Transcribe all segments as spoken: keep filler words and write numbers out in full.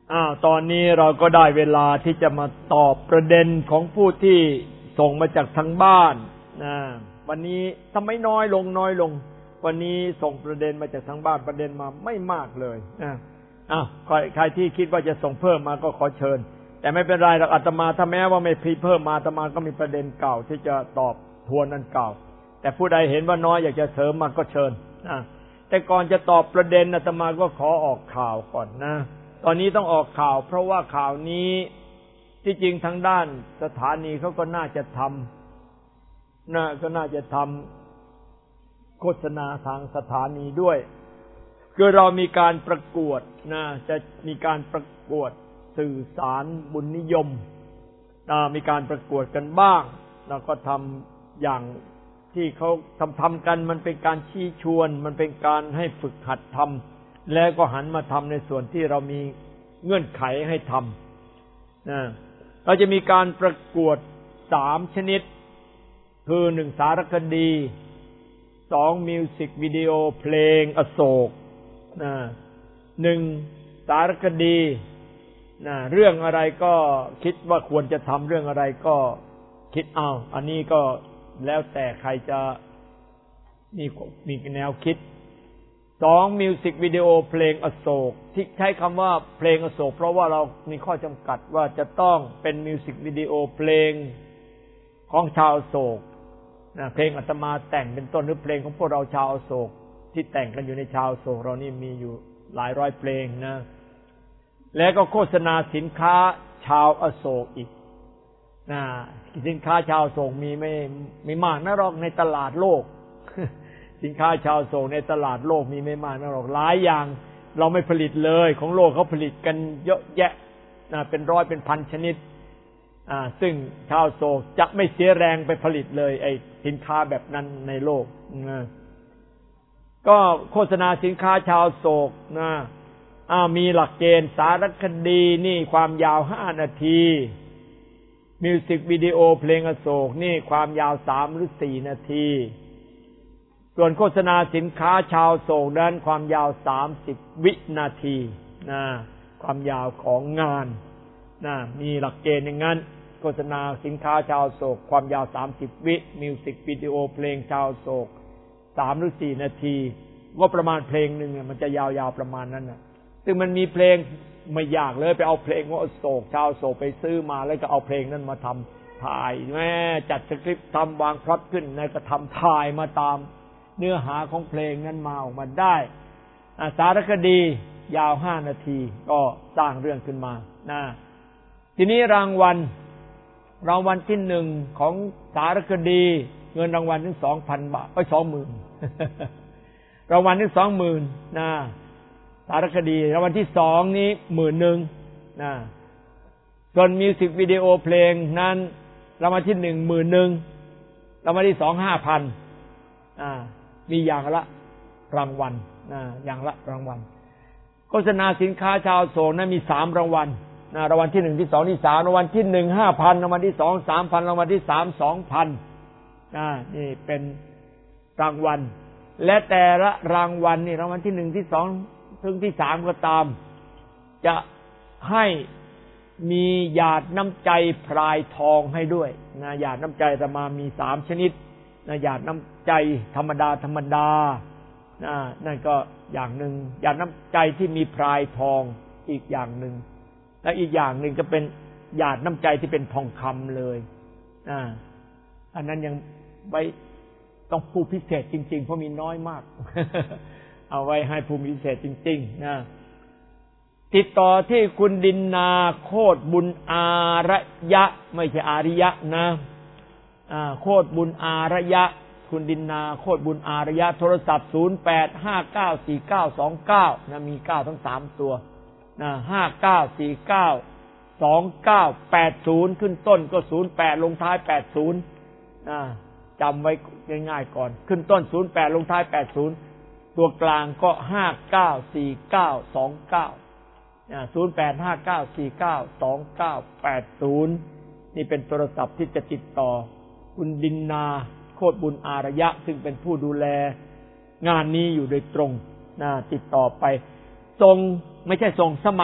อ้าวตอนนี้เราก็ได้เวลาที่จะมาตอบประเด็นของผู้ที่ส่งมาจากทางบ้านนะวันนี้ทำไมน้อยลงน้อยลงวันนี้ส่งประเด็นมาจากทางบ้านประเด็นมาไม่มากเลยนะอ้าวใครที่คิดว่าจะส่งเพิ่มมาก็ขอเชิญแต่ไม่เป็นไรหรอกอาตมาถ้าแม้ว่าไม่พีเพิ่มมาอาตมาก็มีประเด็นเก่าที่จะตอบทวนอันเก่าแต่ผู้ใดเห็นว่าน้อยอยากจะเสริมมาก็เชิญนะแต่ก่อนจะตอบประเด็นอาตมาก็ขอออกข่าวก่อนนะตอนนี้ต้องออกข่าวเพราะว่าข่าวนี้ที่จริงทางด้านสถานีเขาก็น่าจะทำน่าก็น่าจะทำโฆษณาทางสถานีด้วยคือเรามีการประกวดนะจะมีการประกวดสื่อสารบุญนิยมนะมีการประกวดกันบ้างแล้วก็ทำอย่างที่เขาทำทำกันมันเป็นการชี้ชวนมันเป็นการให้ฝึกหัดทำแล้วก็หันมาทำในส่วนที่เรามีเงื่อนไขให้ทำนะเราจะมีการประกวดสามชนิดคือหนึ่งสารคดีสองมิวสิกวิดีโอเพลงอโศกนะหนึ่งสารคดีนะเรื่องอะไรก็คิดว่าควรจะทำเรื่องอะไรก็คิดเอาอันนี้ก็แล้วแต่ใครจะมีมีแนวคิดสองมิวสิกวิดีโอเพลงอโศกที่ใช้คำว่าเพลงอโศกเพราะว่าเรามีข้อจำกัดว่าจะต้องเป็นมิวสิกวิดีโอเพลงของชาวอโศกนะเพลงอาตมาแต่งเป็นต้นหรือเพลงของพวกเราชาวอโศกที่แต่งกันอยู่ในชาวอโศกเรานี่มีอยู่หลายร้อยเพลงนะแล้วก็โฆษณาสินค้าชาวอโศกอีกนะสินค้าชาวอโศกมีไม่ไม่มากนะหรอกในตลาดโลกสินค้าชาวอโศกในตลาดโลกมีไม่มากนะหรอกหลายอย่างเราไม่ผลิตเลยของโลกเขาผลิตกันเยอะแยะนะเป็นร้อยเป็นพันชนิดอ่าซึ่งชาวอโศกจะไม่เสียแรงไปผลิตเลยไอ้สินค้าแบบนั้นในโลกนะก็โฆษณาสินค้าชาวอโศกนะอ้าวมีหลักเกณฑ์สารคดีนี่ความยาวห้านาทีมิวสิกวิดีโอเพลงอโศกนี่ความยาวสามหรือสี่นาทีส่วนโฆษณาสินค้าชาวอโศกนั้นความยาวสามสิบวินาทีนะความยาวของงานนะมีหลักเกณฑ์อย่างนั้นโฆษณาสินค้าชาวอโศกความยาวสามสิบวิมิวสิกวิดีโอเพลงชาวอโศกสามหรือสี่นาทีก็ประมาณเพลงนึงมันจะยาวๆประมาณนั้นน่ะซึ่งมันมีเพลงไม่ยากเลยไปเอาเพลงของอโศกชาวอโศกไปซื้อมาแล้วก็เอาเพลงนั้นมาทำถ่ายแม่จัดสคริปต์ทำวางพล็อตขึ้นแล้วก็ทำถ่ายมาตามเนื้อหาของเพลงนั้นมาออกมาได้สารคดียาวห้านาทีก็สร้างเรื่องขึ้นมานะทีนี้รางวัลรางวัลที่หนึ่งของสารคดีเงินรางวัลถึงสองพันบาทไปสองหมื่นรางวัลถึงสองหมื่นนะสารคดีรางวัลที่สองนี้หมื่นหนึ่งนะส่วนมิวสิกวิดีโอเพลงนั้นรางวัลที่หนึ่งหมื่นหนึ่งรางวัลที่สองห้าพันอ่ามีอย่างละรางวัลนะอย่างละรางวัลโฆษณาสินค้าชาวอโศกนั้นมีสามรางวัลนะรางวัลที่หนึ่งที่สองที่สามรางวัลที่หนึ่งห้าพันรางวัลที่สองสามพันรางวัลที่สามสองพันอ่านี่เป็นรางวัลและแต่ละรางวัลนี่รางวัลที่หนึ่งที่สองถึงที่สามก็ตามจะให้มีหยาดน้ำใจพรายทองให้ด้วยนะหยาดน้ำใจจะมามีสามชนิดนะหยาดน้ำใจธรรมดาธรรมดานะนั่นก็อย่างหนึ่งหยาดน้ำใจที่มีพรายทองอีกอย่างหนึ่งและอีกอย่างหนึ่งจะเป็นหยาดน้ำใจที่เป็นทองคำเลยอ่าอันนั้นยังไว้ต้องผู้พิเศษจริงๆเพราะมีน้อยมาก เอาไว้ให้ผู้พิเศษจริงๆนะติดต่อที่คุณดินนาโคตรบุญอารยะไม่ใช่อาริยะนะอ่าโคตรบุญอารยะคุณดินนาโคตรบุญอารยะโทรศัพท์ศูนย์ แปด ห้า เก้า สี่ เก้า สอง เก้านะมีเก้าทั้งสามตัวนะห้า เก้า สี่ เก้า สอง เก้า แปด ศูนย์ขึ้นต้นก็ศูนย์แปดลงท้ายแปดศูนย์นะจำไว้ง่ายๆก่อนขึ้นต้นศูนย์แปดลงท้ายแปดศูนย์ตัวกลางก็ห้า เก้า สี่ เก้า สอง เก้าอ่าศูนย์ แปด ห้า เก้า สี่ เก้า สอง เก้า แปดศูนย์นี่เป็นโทรศัพท์ที่จะติดต่อคุณดินนาโคตรบุญอารยะซึ่งเป็นผู้ดูแลงานนี้อยู่โดยตรงนะติดต่อไปส่งไม่ใช่ส่งสมัคร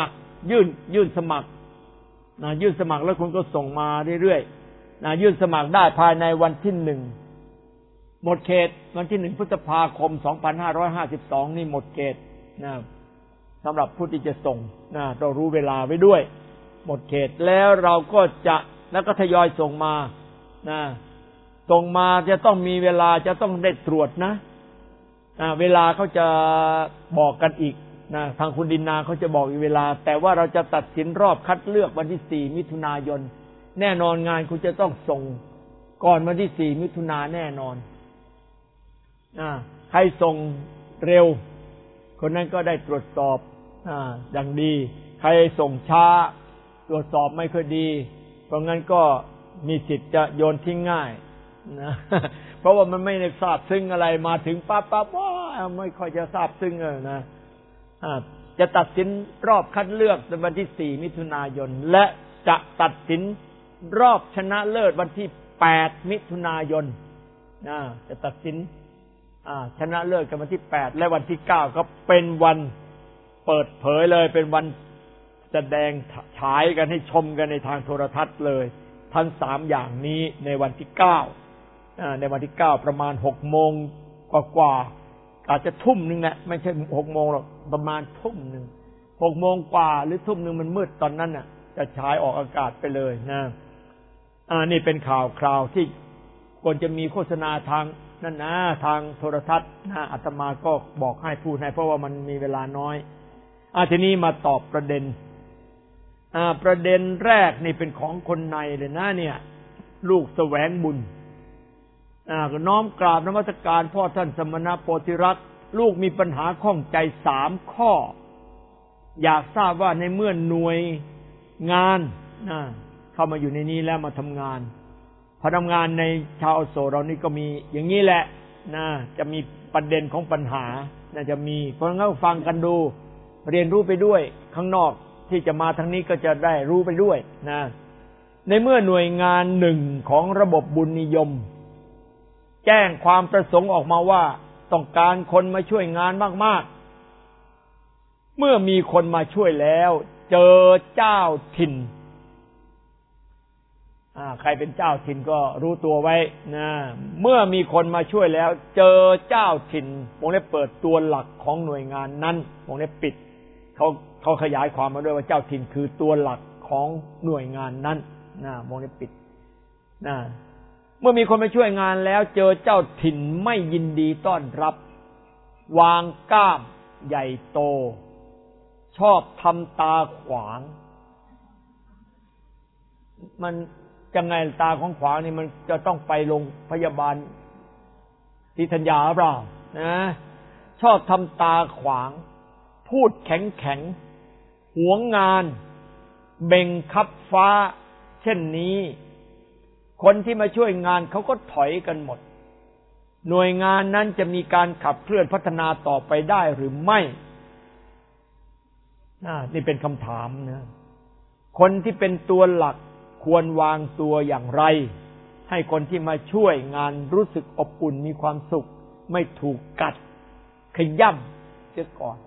ยื่นยื่นสมัครนะยื่นสมัครแล้วคุณก็ส่งมาเรื่อยๆนะยื่นสมัครได้ภายในวันที่หนึ่งหมดเขตวันที่หนึ่งพฤษภาคมสองพันห้าร้อยห้าสิบสองนี่หมดเขตนะสำหรับผู้ที่จะส่งนะเรารู้เวลาไว้ด้วยหมดเขตแล้วเราก็จะแล้วก็ทยอยส่งมานะส่งมาจะต้องมีเวลาจะต้องได้ตรวจนะอ่าเวลาเขาจะบอกกันอีกนะทางคุณดินนาเขาจะบอกอีกเวลาแต่ว่าเราจะตัดสินรอบคัดเลือกวันที่สี่มิถุนายนแน่นอนงานคุณจะต้องส่งก่อนวันที่สี่มิถุนาแน่นอนอ่าใครส่งเร็วคนนั้นก็ได้ตรวจสอบอ่าอย่างดีใครส่งช้าตรวจสอบไม่ค่อยดีเพราะงั้นก็มีสิทธิ์จะโยนทิ้งง่ายนะเพราะว่ามันไม่ได้ทราบซึ้งอะไรมาถึงปั๊บปั๊บว้าไม่ค่อยจะทราบซึ้งเลยนะจะตัดสินรอบคัดเลือกในวันที่สี่มิถุนายนและจะตัดสินรอบชนะเลิศวันที่แปดมิถุนายนนะจะตัดสินชนะเลิศกันวันที่แปดและวันที่เก้าก็เป็นวันเปิดเผยเลยเป็นวันแสดงฉายกันให้ชมกันในทางโทรทัศน์เลยทั้งสามอย่างนี้ในวันที่เก้าในวันที่เก้าประมาณหกโมงกว่าๆอาจจะทุ่มนึงแหละไม่ใช่หกโมงหรอกประมาณทุ่มนึงหกโมงกว่าหรือทุ่มนึงมันมืดตอนนั้นน่ะจะฉายออกอากาศไปเลยนะอ่านี่เป็นข่าวคราวที่ควรจะมีโฆษณาทางนั่นนะทางโทรทัศน์นะอาตมาก็บอกให้พูดให้เพราะว่ามันมีเวลาน้อยอ่าทีนี้มาตอบประเด็นอ่าประเด็นแรกนี่เป็นของคนในเลยนะเนี่ยลูกแสวงบุญอ่าก็น้อมกราบนมัสการพ่อท่านสมณโพธิรักษ์ลูกมีปัญหาข้องใจสามข้ออยากทราบว่าในเมื่อหน่วยงานนะเข้ามาอยู่ในนี้แล้วมาทำงานพนักงานในชาวอโศกเรานี่ก็มีอย่างนี้แหละนะจะมีประเด็นของปัญหาน่าจะมีเพราะงั้นฟังกันดูเรียนรู้ไปด้วยข้างนอกที่จะมาทางนี้ก็จะได้รู้ไปด้วยนะในเมื่อหน่วยงานหนึ่งของระบบบุญนิยมแจ้งความประสงค์ออกมาว่าต้องการคนมาช่วยงานมากๆเมื่อมีคนมาช่วยแล้วเจอเจ้าถิ่นอ่าใครเป็นเจ้าถิ่นก็รู้ตัวไว้นะเมื่อมีคนมาช่วยแล้วเจอเจ้าถิ่นวงเล็บเปิดตัวหลักของหน่วยงานนั้นวงเล็บปิดเขาเขาขยายความมาด้วยว่าเจ้าถิ่นคือตัวหลักของหน่วยงานนั้นนะวงเล็บปิดนะเมื่อมีคนมาช่วยงานแล้วเจอเจ้าถิ่นไม่ยินดีต้อนรับวางก้ามใหญ่โตชอบทำตาขวางมันยังไงตาของขวางนี่มันจะต้องไปโรงพยาบาลศรีธัญญาเปล่านะชอบทำตาขวางพูดแข็งแข็งหวงงานเบ่งคับฟ้าเช่นนี้คนที่มาช่วยงานเขาก็ถอยกันหมดหน่วยงานนั้นจะมีการขับเคลื่อนพัฒนาต่อไปได้หรือไม่นี่เป็นคำถามนะคนที่เป็นตัวหลักควรวางตัวอย่างไรให้คนที่มาช่วยงานรู้สึกอบอุ่นมีความสุขไม่ถูกกัดขย่ำเสียก่อน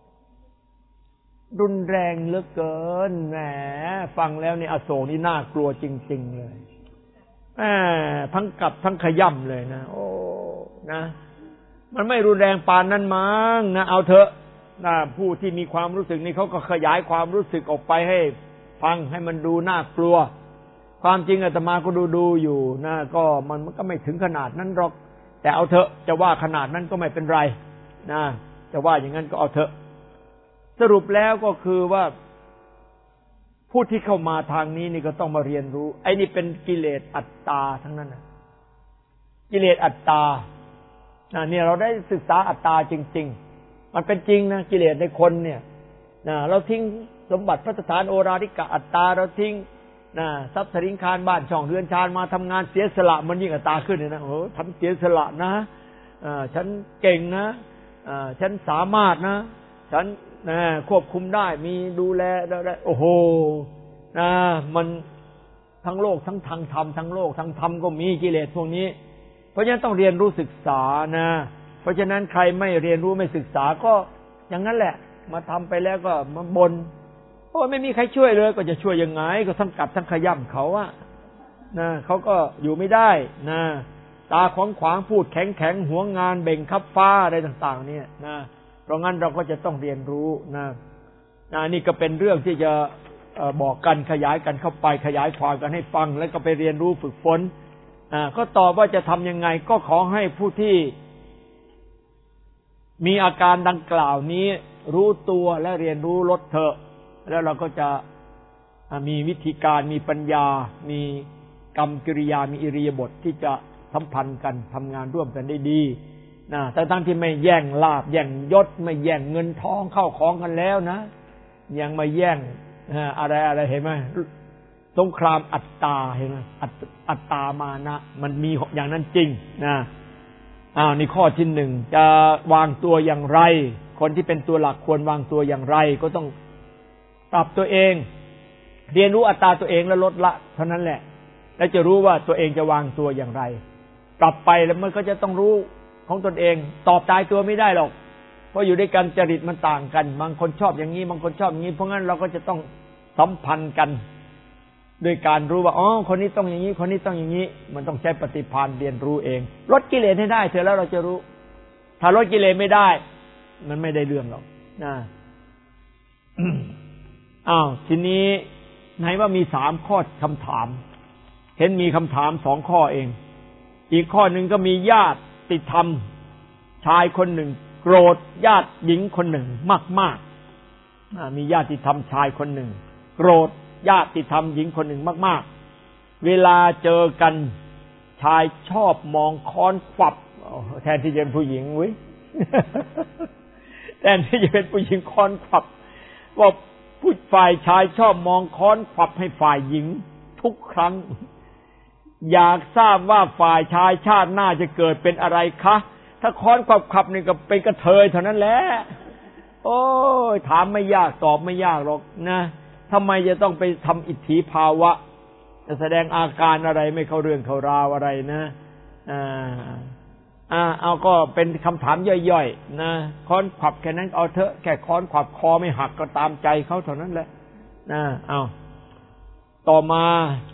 รุนแรงเหลือเกินแหมฟังแล้วนี่อโศกนี่น่ากลัวจริงๆเลยแหมทั้งกัดทั้งขย่ำเลยนะโอ้นะมันไม่รุนแรงปานนั้นมั้งนะเอาเถอะนะผู้ที่มีความรู้สึกนี่เขาก็ขยายความรู้สึกออกไปให้ฟังให้มันดูน่ากลัวความจริงอาตมาก็ดูดูอยู่นะก็มันก็ไม่ถึงขนาดนั้นหรอกแต่เอาเถอะจะว่าขนาดนั้นก็ไม่เป็นไรนะจะว่าอย่างนั้นก็เอาเถอะสรุปแล้วก็คือว่าผู้ที่เข้ามาทางนี้นี่ก็ต้องมาเรียนรู้ไอ้นี่เป็นกิเลสอัตตาทั้งนั้นนะกิเลสอัตตาเนี่ยเราได้ศึกษาอัตตาจริงๆมันเป็นจริงนะกิเลสในคนเนี่ยนะเราทิ้งสมบัติพระสถานโอราริกะอัตตาเราทิ้งนะทรัพย์สินคารบ้านช่องเรือนชานมาทำงานเสียสละมันยิ่งอัตตาขึ้นเลยนะโอ้ทำเสียสละนะอ่าฉันเก่งนะอ่าฉันสามารถนะฉันนะควบคุมได้มีดูแลได้โอ้โหนะมันทั้งโลกทั้งทางธรรมทั้งโลกทั้งธรรมก็มีกิเลสพวกนี้เพราะฉะนั้นต้องเรียนรู้ศึกษานะเพราะฉะนั้นใครไม่เรียนรู้ไม่ศึกษาก็อย่างนั้นแหละมาทำไปแล้วก็มาบ่นโอ้ไม่มีใครช่วยเลยก็จะช่วยยังไงก็ทั้งกัดทั้งขย่ำเขาอะนะเขาก็อยู่ไม่ได้นะตาขวางขวางพูดแข็งแข็งหัวงานเบ่งคับฟ้าอะไรต่างๆเนี่ยนะเพราะงั้นเราก็จะต้องเรียนรู้นะนะนี่ก็เป็นเรื่องที่จะบอกกันขยายกันเข้าไปขยายความกันให้ฟังแล้วก็ไปเรียนรู้ฝึกฝนอ่าก็ตอบว่าจะทำยังไงก็ขอให้ผู้ที่มีอาการดังกล่าวนี้รู้ตัวและเรียนรู้ลดเถอะแล้วเราก็จะมีวิธีการมีปัญญามีกรรมกิริยามีอิริยาบถที่จะสัมพันธ์กันทำงานร่วมกันได้ดีนะแต่ทั้งที่ไม่แย่งลาภแย่งยศไม่แย่งเงินทองเข้าของกันแล้วนะยังมาแย่งอะไรอะไรเห็นไหมสงครามอัตตาเห็นไหมอัตตามานะมันมีอย่างนั้นจริงนะอ้าวนี่ข้อที่หนึ่งจะวางตัวอย่างไรคนที่เป็นตัวหลักควรวางตัวอย่างไรก็ต้องปรับตัวเองเรียนรู้อัตตาตัวเองแล้วลดละเท่านั้นแหละแล้วจะรู้ว่าตัวเองจะวางตัวอย่างไรปรับไปแล้วมันก็จะต้องรู้ของตนเองตอบตายตัวไม่ได้หรอกเพราะอยู่ด้วยกันจริตมันต่างกันบางคนชอบอย่างนี้บางคนชอบอย่างนี้เพราะงั้นเราก็จะต้องสัมพันธ์กันด้วยการรู้ว่าอ๋อคนนี้ต้องอย่างนี้คนนี้ต้องอย่างนี้มันต้องใช้ปฏิภาณเรียนรู้เองลดกิเลสให้ได้เถอะแล้วเราจะรู้ถ้าลดกิเลสไม่ได้มันไม่ได้เรื่องหรอกนะอ้าวทีนี้ไหนว่ามีสามข้อคำถามเห็นมีคำถามสองข้อเองอีกข้อหนึ่งก็มีญาติธรรมชายคนหนึ่งโกรธญาติหญิงคนหนึ่งมากๆมีญาติธรรมชายคนหนึ่งโกรธญาติธรรมหญิงคนหนึ่งมากๆเวลาเจอกันชายชอบมองค้อนขวับแทนที่จะเป็นผู้หญิงเว้ยแทนที่จะเป็นผู้หญิงค้อนขวับว่าผู้ฝ่ายชายชอบมองค้อนขวับให้ฝ่ายหญิงทุกครั้งอยากทราบว่าฝ่ายชายชาติหน้าจะเกิดเป็นอะไรคะถ้าค้อนขวับขวับนี่ก็เป็นกระเทยเท่านั้นแหละโอ้ยถามไม่ยากตอบไม่ยากหรอกนะทำไมจะต้องไปทำอิทธิภาวะจะแสดงอาการอะไรไม่เข้าเรื่องเข้าราวอะไรนะอ่าอ่าเอาก็เป็นคำถามย่อยๆนะค้อนขวับแค่นั้นเอาเถอะแค่ค้อนขวับคอไม่หักก็ตามใจเขาเท่านั้นแหละนะเอาต่อมา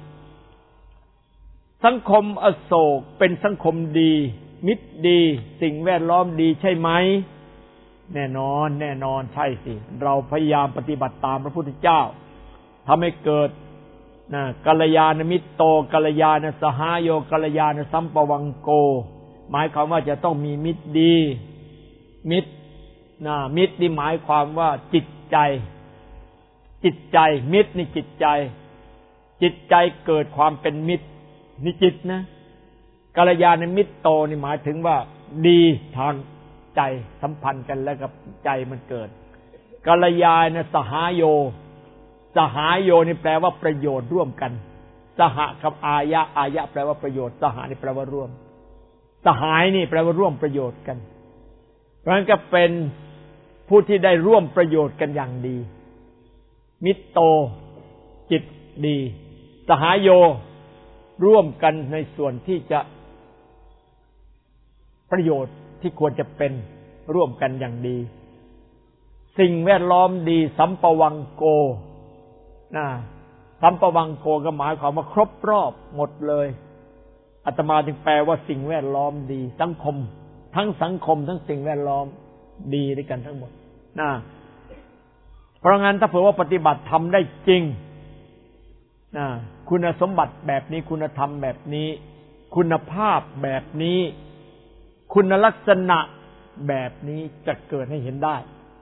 สังคมอโศกเป็นสังคมดีมิตรดีสิ่งแวดล้อมดีใช่ไหมแน่นอนแน่นอนใช่สิเราพยายามปฏิบัติตามพระพุทธเจ้าทำให้เกิดนะกัลยาณมิตรโตกัลยาณสหายโยกัลยาณสัมปวังโกหมายความว่าจะต้องมีมิตรดีมิตรนะมิตรนี่หมายความว่าจิตใจจิตใจมิตรนี่จิตใจจิตใจเกิดความเป็นมิตรนี่จิตนะกัลยาณมิตรโตนี่หมายถึงว่าดีทางใจสัมพันธ์กันแล้วกับใจมันเกิดกัลยาณสหายโยสหายโยนี่แปลว่าประโยชน์ร่วมกันสหกับอายะอายะแปลว่าประโยชน์สหนี่แปลว่าร่วมสหายนี่แปลว่าร่วมประโยชน์กันเพราะฉะนั้นก็เป็นผู้ที่ได้ร่วมประโยชน์กันอย่างดีมิตรโตจิตดีสหายโยร่วมกันในส่วนที่จะประโยชน์ที่ควรจะเป็นร่วมกันอย่างดีสิ่งแวดล้อมดีสัมปวังโกนะสัมปวังโกก็หมายความว่าครบรอบหมดเลยอาตมาจึงแปลว่าสิ่งแวดล้อมดีสังคมทั้งสังคมทั้งสิ่งแวดล้อมดีด้วยกันทั้งหมดนะเพราะงั้นถ้าเผื่อว่าปฏิบัติทำได้จริงนะคุณสมบัติแบบนี้คุณธรรมแบบนี้คุณภาพแบบนี้คุณลักษณะแบบนี้จะเกิดให้เห็นได้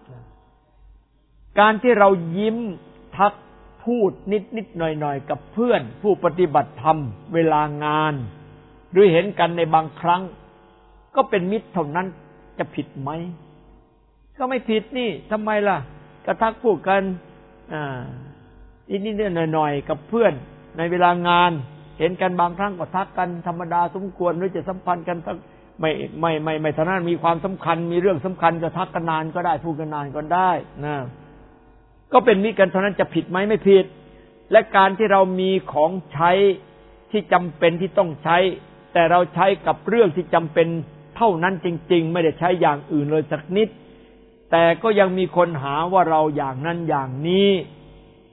การที่เรายิ้มทักพูดนิดนิดหน่อยหน่อยกับเพื่อนผู้ปฏิบัติธรรมเวลางานหรือเห็นกันในบางครั้งก็เป็นมิตรเท่านั้นจะผิดไหมก็ไม่ผิดนี่ทำไมล่ะกระทักพูดกันอ่านิดนิดหน่อยหน่อยกับเพื่อนในเวลางานเห็นกันบางครั้งก็ทักกันธรรมดาสมควรหรือจะสัมพันธ์กันไม่ไม่ไม่ไม่เท่านั้นมีความสำคัญมีเรื่องสำคัญจะทักกันนานก็ได้พูดกันนานก็ได้นะก็เป็นมิตรกันเท่านั้นจะผิดไหมไม่ผิดและการที่เรามีของใช้ที่จำเป็นที่ต้องใช้แต่เราใช้กับเรื่องที่จำเป็นเท่านั้นจริงๆไม่ได้ใช้อย่างอื่นเลยสักนิดแต่ก็ยังมีคนหาว่าเราอย่างนั้นอย่างนี้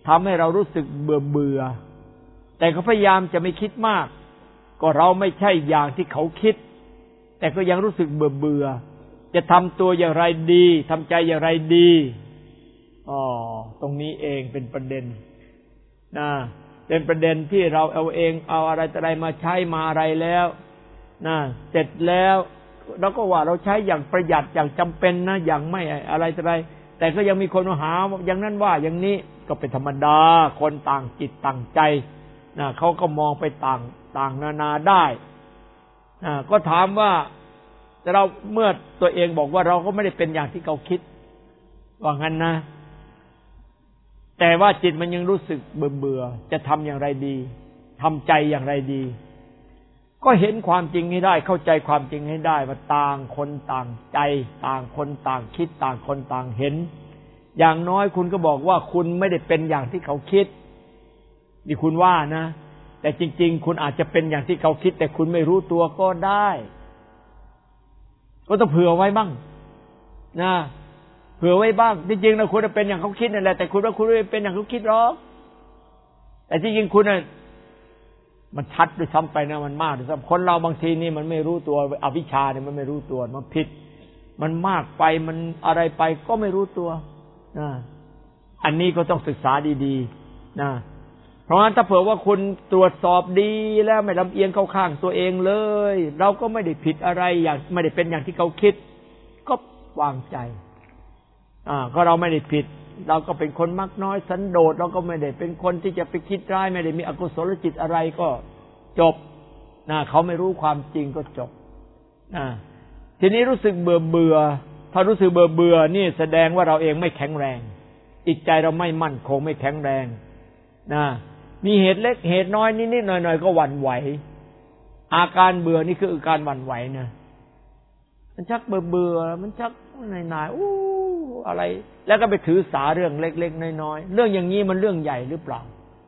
ทำให้เรารู้สึกเบื่อเบื่อแต่เขาพยายามจะไม่คิดมากก็เราไม่ใช่อย่างที่เขาคิดแต่ก็ยังรู้สึกเบื่อเบื่อจะทำตัวอย่างไรดีทำใจอย่างไรดีอ๋อตรงนี้เองเป็นประเด็นนะเป็นประเด็นที่เราเอาเองเอาอะไรต่ออะไรมาใช้มาอะไรแล้วนะเสร็จแล้วเราก็ว่าเราใช้อย่างประหยัดอย่างจำเป็นนะอย่างไม่อะไรต่ออะไรแต่ก็ยังมีคนมาหาอย่างนั้นว่าอย่างนี้ก็เป็นธรรมดาคนต่างจิตต่างใจนะเขาก็มองไปต่างต่างนานาได้นะก็ถามว่าแต่เราเมื่อตัวเองบอกว่าเราก็ไม่ได้เป็นอย่างที่เขาคิดว่างั้นนะแต่ว่าจิตมันยังรู้สึกเบื่อเบื่อจะทำอย่างไรดีทำใจอย่างไรดีก็เห็นความจริงให้ได้เข้าใจความจริงให้ได้ว่าต่างคนต่างใจต่างคนต่างคิดต่างคนต่างเห็นอย่างน้อยคุณก็บอกว่าคุณไม่ได้เป็นอย่างที่เขาคิดนี่คุณว่านะแต่จริงๆคุณอาจจะเป็นอย่างที่เขาคิดแต่คุณไม่รู้ตัวก็ได้ก็ต้องเผื่อไว้บ้างนะเผื่อไว้บ้างจริงๆนะคุณจะเป็นอย่างเขาคิดนั่นแหละแต่คุณว่าคุณไม่เป็นอย่างเขาคิดหรอกแต่จริงๆคุณน่ะมันชัดด้วยซ้ำไปนะมันมากด้วยซ้ำคนเราบางทีนี่มันไม่รู้ตัวอวิชชาเนี่ยมันไม่รู้ตัวมันผิดมันมากไปมันอะไรไปก็ไม่รู้ตัวนะอันนี้ก็ต้องศึกษาดีๆนะเพราะฉะนั้นถ้าเผื่อว่าคุณตรวจสอบดีแล้วไม่ลำเอียงเข้าข้างตัวเองเลยเราก็ไม่ได้ผิดอะไรอย่างไม่ได้เป็นอย่างที่เขาคิดก็วางใจอ่าก็เราไม่ได้ผิดเราก็เป็นคนมักน้อยสันโดษเราก็ไม่ได้เป็นคนที่จะไปคิดร้ายไม่ได้มีอกุศลจิตอะไรก็จบนะเขาไม่รู้ความจริงก็จบนะทีนี้รู้สึกเบื่อเบื่อถ้ารู้สึกเบื่อเบื่อนี่แสดงว่าเราเองไม่แข็งแรงจิตใจเราไม่มั่นคงไม่แข็งแรงนะมีเหตุเล็กเหตุน้อยนิดๆหน่อยๆก็หวั่นไหวอาการเบื่อนี่คืออาการหวั่นไหวนะมันชักเบื่อเบื่อมันชักนายๆอู้อะไรแล้วก็ไปถือสาเรื่องเล็กๆน้อยๆเรื่องอย่างนี้มันเรื่องใหญ่หรือเปล่า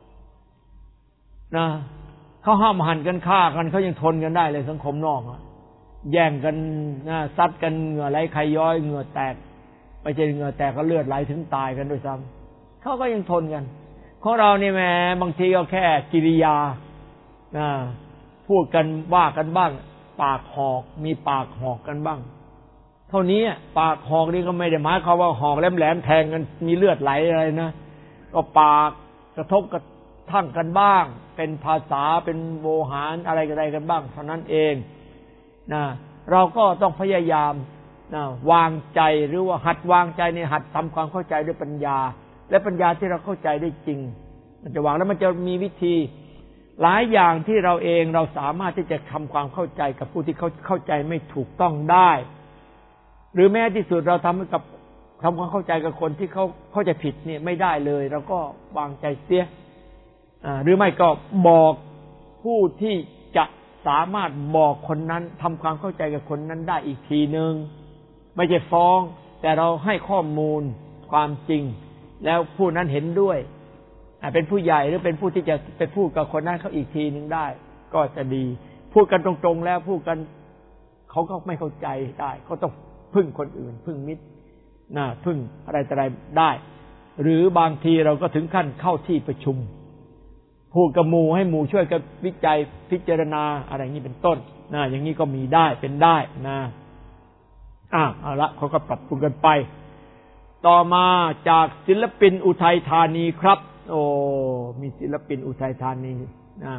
นะเขาห้ามหันกันฆ่ากันเขายังทนกันได้เลยสังคมนอกอะแย่งกันนะซัดกันเหงื่อไหลใครย้อยเหงื่อแตกไม่ใช่เหงื่อแตกก็เลือดไหลถึงตายกันด้วยซ้ำเขาก็ยังทนกันของเรานี่แม้บางทีก็แค่กิริยานะพูดกันว่ากันบ้างปากหอกมีปากหอกกันบ้างเท่านี้ปากหอกนี่ก็ไม่ได้หมายความว่าหอกแหลมๆแทงกันมีเลือดไหลอะไรนะก็ปากกระทบกระทั่งกันบ้างเป็นภาษาเป็นโวหารอะไรกันอะไรกันบ้างเท่านั้นเองนะเราก็ต้องพยายามนะวางใจหรือว่าหัดวางใจในหัดทำความเข้าใจด้วยปัญญาและปัญญาที่เราเข้าใจได้จริงมันจะวางแล้วมันจะมีวิธีหลายอย่างที่เราเองเราสามารถที่จะทำความเข้าใจกับผู้ที่เขาเข้าใจไม่ถูกต้องได้หรือแม้ที่สุดเราทำกับทำความเข้าใจกับคนที่เขาเข้าใจผิดเนี่ยไม่ได้เลยเราก็วางใจเสียหรือไม่ก็บอกผู้ที่จะสามารถบอกคนนั้นทำความเข้าใจกับคนนั้นได้อีกทีนึงไม่ใช่ฟ้องแต่เราให้ข้อมูลความจริงแล้วผู้นั้นเห็นด้วยเป็นผู้ใหญ่หรือเป็นผู้ที่จะไปพูดกับคนนั้นเขาอีกทีนึงได้ก็จะดีพูดกันตรงๆแล้วพูดกันเขาก็ไม่เข้าใจได้เขาต้องพึ่งคนอื่นพึ่งมิตรนะพึ่งอะไรต่ออะไรได้หรือบางทีเราก็ถึงขั้นเข้าที่ประชุมพูดกับหมู่ให้หมู่ช่วยกันวิจัยพิจารณาอะไรอย่างนี้เป็นต้นนะอย่างนี้ก็มีได้เป็นได้นะอ่ะเอาละเขาก็ปรับปรุงกันไปต่อมาจากศิลปินอุทัยธานีครับโอ้มีศิลปินอุทัยธานีนะ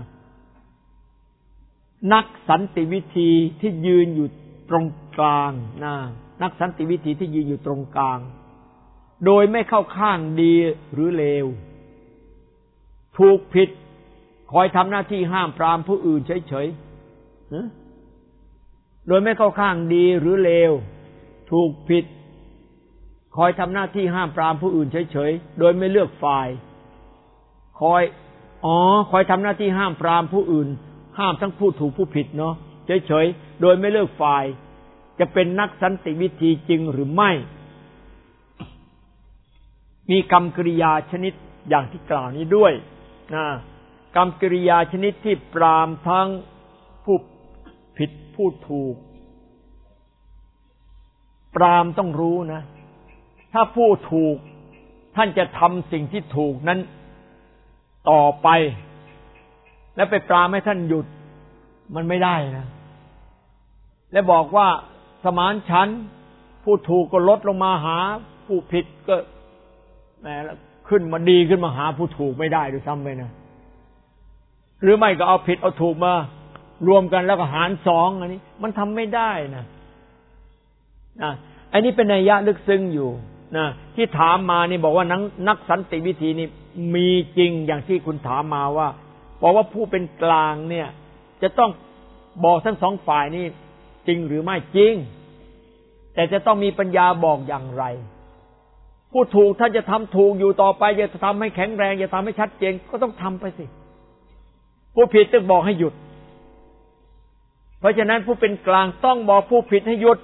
นักสันติวิธีที่ยืนอยู่ตรงกลางนะนักสันติวิธีที่ยืนอยู่ตรงกลางโดยไม่เข้าข้างดีหรือเลวถูกผิดคอยทำหน้าที่ห้ามปรามผู้อื่นเฉยๆโดยไม่เข้าข้างดีหรือเลวถูกผิดคอยทำหน้าที่ห้ามปรามผู้อื่นเฉยๆโดยไม่เลือกฝ่ายคอยอ๋อคอยทำหน้าที่ห้ามปรามผู้อื่นห้ามทั้งผู้ถูกผู้ผิดเนาะเฉยๆโดยไม่เลือกฝ่ายจะเป็นนักสันติวิธีจริงหรือไม่มีกรรมกิริยาชนิดอย่างที่กล่าวนี้ด้วยนะกรรมกิริยาชนิดที่ปรามทั้งผู้ผิดผู้ถูกปรามต้องรู้นะถ้าผู้ถูกท่านจะทำสิ่งที่ถูกนั้นต่อไปแล้วไปปรามให้ท่านหยุดมันไม่ได้นะและบอกว่าสมานฉันท์ผู้ถูกก็ลดลงมาหาผู้ผิดก็แหมขึ้นมาดีขึ้นมาหาผู้ถูกไม่ได้ด้วยซ้ำไปนะหรือไม่ก็เอาผิดเอาถูกมารวมกันแล้วก็หารสองอันนี้มันทำไม่ได้นะนะอันนี้เป็นนัยยะลึกซึ้งอยู่นะที่ถามมานี่บอกว่านักนักสันติวิธีนี่มีจริงอย่างที่คุณถามมาว่าบอกว่าผู้เป็นกลางเนี่ยจะต้องบอกทั้งสองฝ่ายนี่จริงหรือไม่จริงแต่จะต้องมีปัญญาบอกอย่างไรผู้ถูกถ้าจะทำถูกอยู่ต่อไปจะทำให้แข็งแรงจะทำให้ชัดเจนก็ต้องทำไปสิผู้ผิดต้องบอกให้หยุดเพราะฉะนั้นผู้เป็นกลางต้องบอกผู้ผิดให้หยุด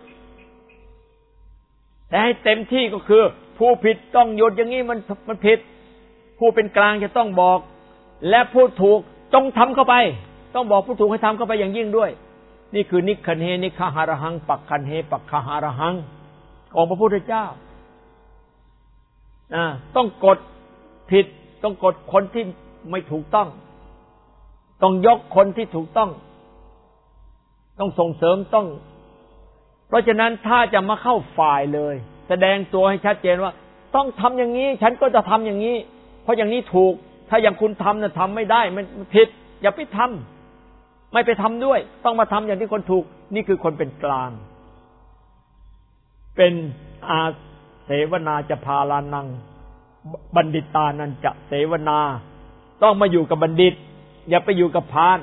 แต่ให้เต็มที่ก็คือผู้ผิดต้องหยุดอย่างนี้มันมันผิดผู้เป็นกลางจะต้องบอกและผู้ถูกจงทำเข้าไปต้องบอกผู้ถูกให้ทำเข้าไปอย่างยิ่งด้วยนี่คือนิคันเฮนิคหารหังปักคันเฮปักคหารหังของพระพุทธเจ้าอ่าต้องกดผิดต้องกดคนที่ไม่ถูกต้องต้องยกคนที่ถูกต้องต้องส่งเสริมต้องเพราะฉะนั้นถ้าจะมาเข้าฝ่ายเลยแสดงตัวให้ชัดเจนว่าต้องทำอย่างนี้ฉันก็จะทำอย่างนี้เพราะอย่างนี้ถูกถ้าอย่างคุณทำน่ะทำไม่ได้มันผิดอย่าไปทำไม่ไปทำด้วยต้องมาทำอย่างที่คนถูกนี่คือคนเป็นกลางเป็นอาเสวนาจะพาลานังบัณฑิตานันจะเสวนาต้องมาอยู่กับบัณฑิตอย่าไปอยู่กับพาล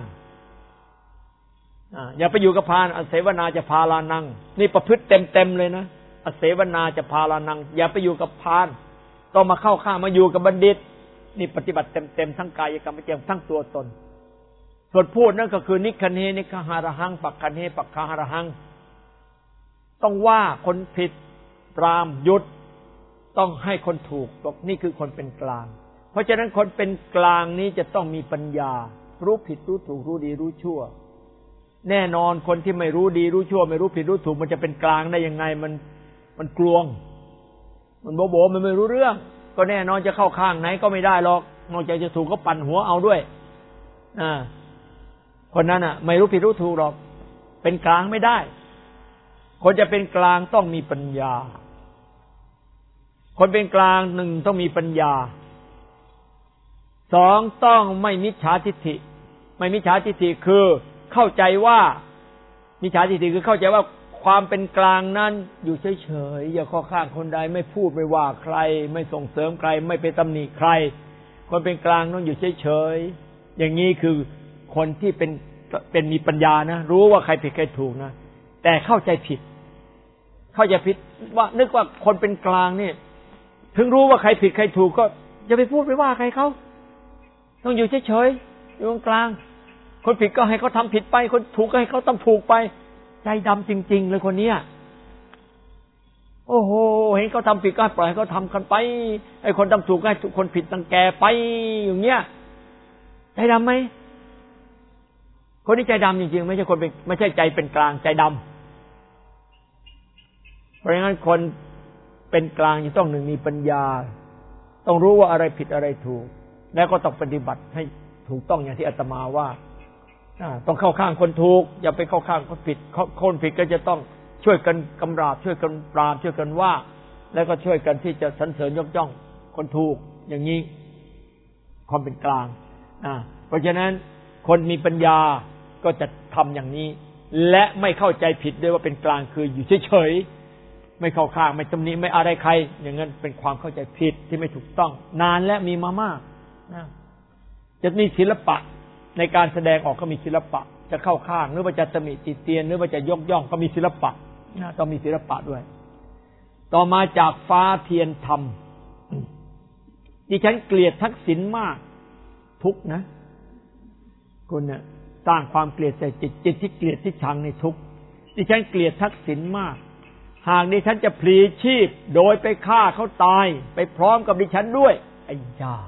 อย่าไปอยู่กับพาลอเสวนาจะพาลานังนี่ประพฤติเต็มๆเลยนะอเสวนาจะพาลานังอย่าไปอยู่กับพาลต้องมาเข้าข้างมาอยู่กับบัณฑิตนี่ปฏิบัติเต็มๆทั้งกายกรรมใจทั้งตัวตนส่วนพูดนั่นก็คือนิคันเฮนิคหารหังปักคันเฮปักคหารหังต้องว่าคนผิดปรามหยุดต้องให้คนถูกบอกนี่คือคนเป็นกลางเพราะฉะนั้นคนเป็นกลางนี้จะต้องมีปัญญารู้ผิดรู้ถูกรู้ดีรู้ชั่วแน่นอนคนที่ไม่รู้ดีรู้ชั่วไม่รู้ผิดรู้ถูกมันจะเป็นกลางได้ยังไงมันมันกลวงมันโบโบมันไม่รู้เรื่องก็แน่นอนจะเข้าข้างไหนก็ไม่ได้หรอกนอกจากจะถูกก็ปั่นหัวเอาด้วยอ่าคนนั้นอ่ะไม่รู้ผิดรู้ถูกหรอกเป็นกลางไม่ได้คนจะเป็นกลางต้องมีปัญญาคนเป็นกลางหนึ่งต้องมีปัญญาสองต้องไม่มิจฉาทิฏฐิไม่มิจฉาทิฏฐิคือเข้าใจว่ามิจฉาทิฏฐิคือเข้าใจว่าความเป็นกลางนั้นอยู่เฉยๆอย่าข้อข้างคนใดไม่พูดไม่ว่าใครไม่ส่งเสริมใครไม่ไปตำหนิใครคนเป็นกลางต้องอยู่เฉยๆอย่างนี้คือคนที่เป็นเป็นมีปัญญานะรู้ว่าใครผิดใครถูกนะแต่เข้าใจผิดเข้าใจผิดว่านึกว่าคนเป็นกลางเนี่ยถึงรู้ว่าใครผิดใครถูกก็อย่าไปพูดไปว่าใครเขาต้องอยู่เฉยๆอยู่ตรงกลางคนผิดก็ให้เขาทำผิดไปคนถูกก็ให้เขาทำถูกไปใจดำจริงๆเลยคนเนี้ยโอ้โหเห็นเขาทำผิดก็ปล่อยให้เขาทำกันไปไอ้คนทำถูกก็ให้คนผิดตั้งแกไปอย่างเงี้ยใจดำไหมคนนี้ใจดำจริงๆไม่ใช่คนเป็นไม่ใช่ใจเป็นกลางใจดำเพราะงั้นคนเป็นกลางจะต้องหนึ่งมีปัญญาต้องรู้ว่าอะไรผิดอะไรถูกแล้วก็ต้องปฏิบัติให้ถูกต้องอย่างที่อาตมาว่าต้องเข้าข้างคนถูกอย่าไปเข้าข้างคนผิดคนผิดก็จะต้องช่วยกันกำราบช่วยกันปราบช่วยกันว่าแล้วก็ช่วยกันที่จะสรรเสริญยกย่องคนถูกอย่างนี้ความเป็นกลางอ่าเพราะฉะนั้นคนมีปัญญาก็จะทำอย่างนี้และไม่เข้าใจผิดด้วยว่าเป็นกลางคืออยู่เฉยๆไม่เข้าข้างไม่ตำหนิไม่อะไรใครอย่างนั้นเป็นความเข้าใจผิดที่ไม่ถูกต้องนานและมีมามากนะจะมีศิลปะในการแสดงออกก็มีศิลปะจะเข้าข้างหรือว่าจะตำหนิติเตียนหรือว่าจะยกย่องก็มีศิลปะนะต้องมีศิลปะด้วยต่อมาจากฟ้าเทียนธรรมดิฉันเกลียดทักษิณมากทุกนะคุณเนี่ยสร้างความเกลียดใส่จิตจิตที่เกลียดที่ชังในทุกดิฉันเกลียดทักษิณมากหากดิฉันจะพลีชีพโดยไปฆ่าเขาตายไปพร้อมกับดิฉันด้วยไอ้ยา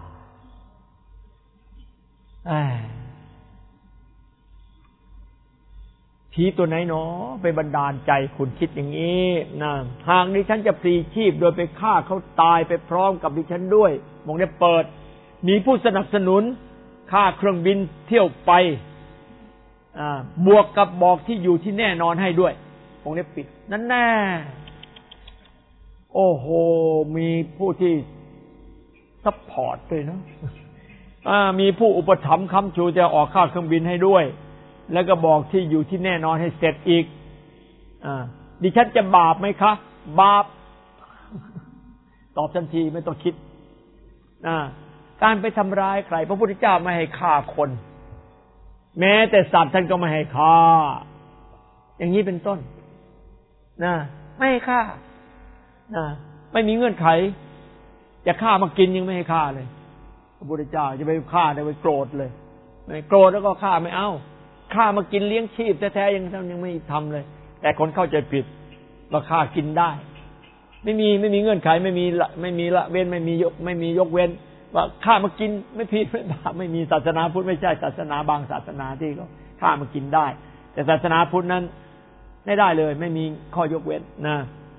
ผีตัวไหนเนาะไปบันดาลใจคุณคิดอย่างนี้นะหากดิฉันจะพลีชีพโดยไปฆ่าเขาตายไปพร้อมกับดิฉันด้วยมองได้เปิดมีผู้สนับสนุนค่าเครื่องบินเที่ยวไปบวกกับบอกที่อยู่ที่แน่นอนให้ด้วยวงเล็บปิดนั่นแน่โอ้โหมีผู้ที่ซัพพอร์ตด้วยเนาะมีผู้อุปถัมภ์ค้ำชูจะออกค่าเครื่องบินให้ด้วยแล้วก็บอกที่อยู่ที่แน่นอนให้เสร็จอีกอดิฉันจะบาปไหมคะบาปตอบทันทีไม่ต้องคิดการไปทำร้ายใครพระพุทธเจ้าไม่ให้ฆ่าคนแม้แต่สัตว์ท่านก็ไม่ให้ฆ่าอย่างนี้เป็นต้นนะไม่ให้ฆ่านะไม่มีเงื่อนไขจะฆ่ามากินยังไม่ให้ฆ่าเลยพระพุทธเจ้าจะไปฆ่าได้ไปโกรธเลยไม่โกรธแล้วก็ฆ่าไม่เอาฆ่ามากินเลี้ยงชีพแท้ๆยังยังไม่ทำเลยแต่คนเข้าใจผิดว่าฆ่ากินได้ไม่มีไม่มีเงื่อนไขไม่มีละไม่มีละเว้นไม่มียกไม่มียกเว้นว่าฆ่ามากินไม่ผิดไม่บาปไม่มีศาสนาพุทธไม่ใช่ศาสนาบางศาสนาที่เขาฆ่ามากินได้แต่ศาสนาพุทธนั้นไม่ได้เลยไม่มีข้อยกเว้นนะ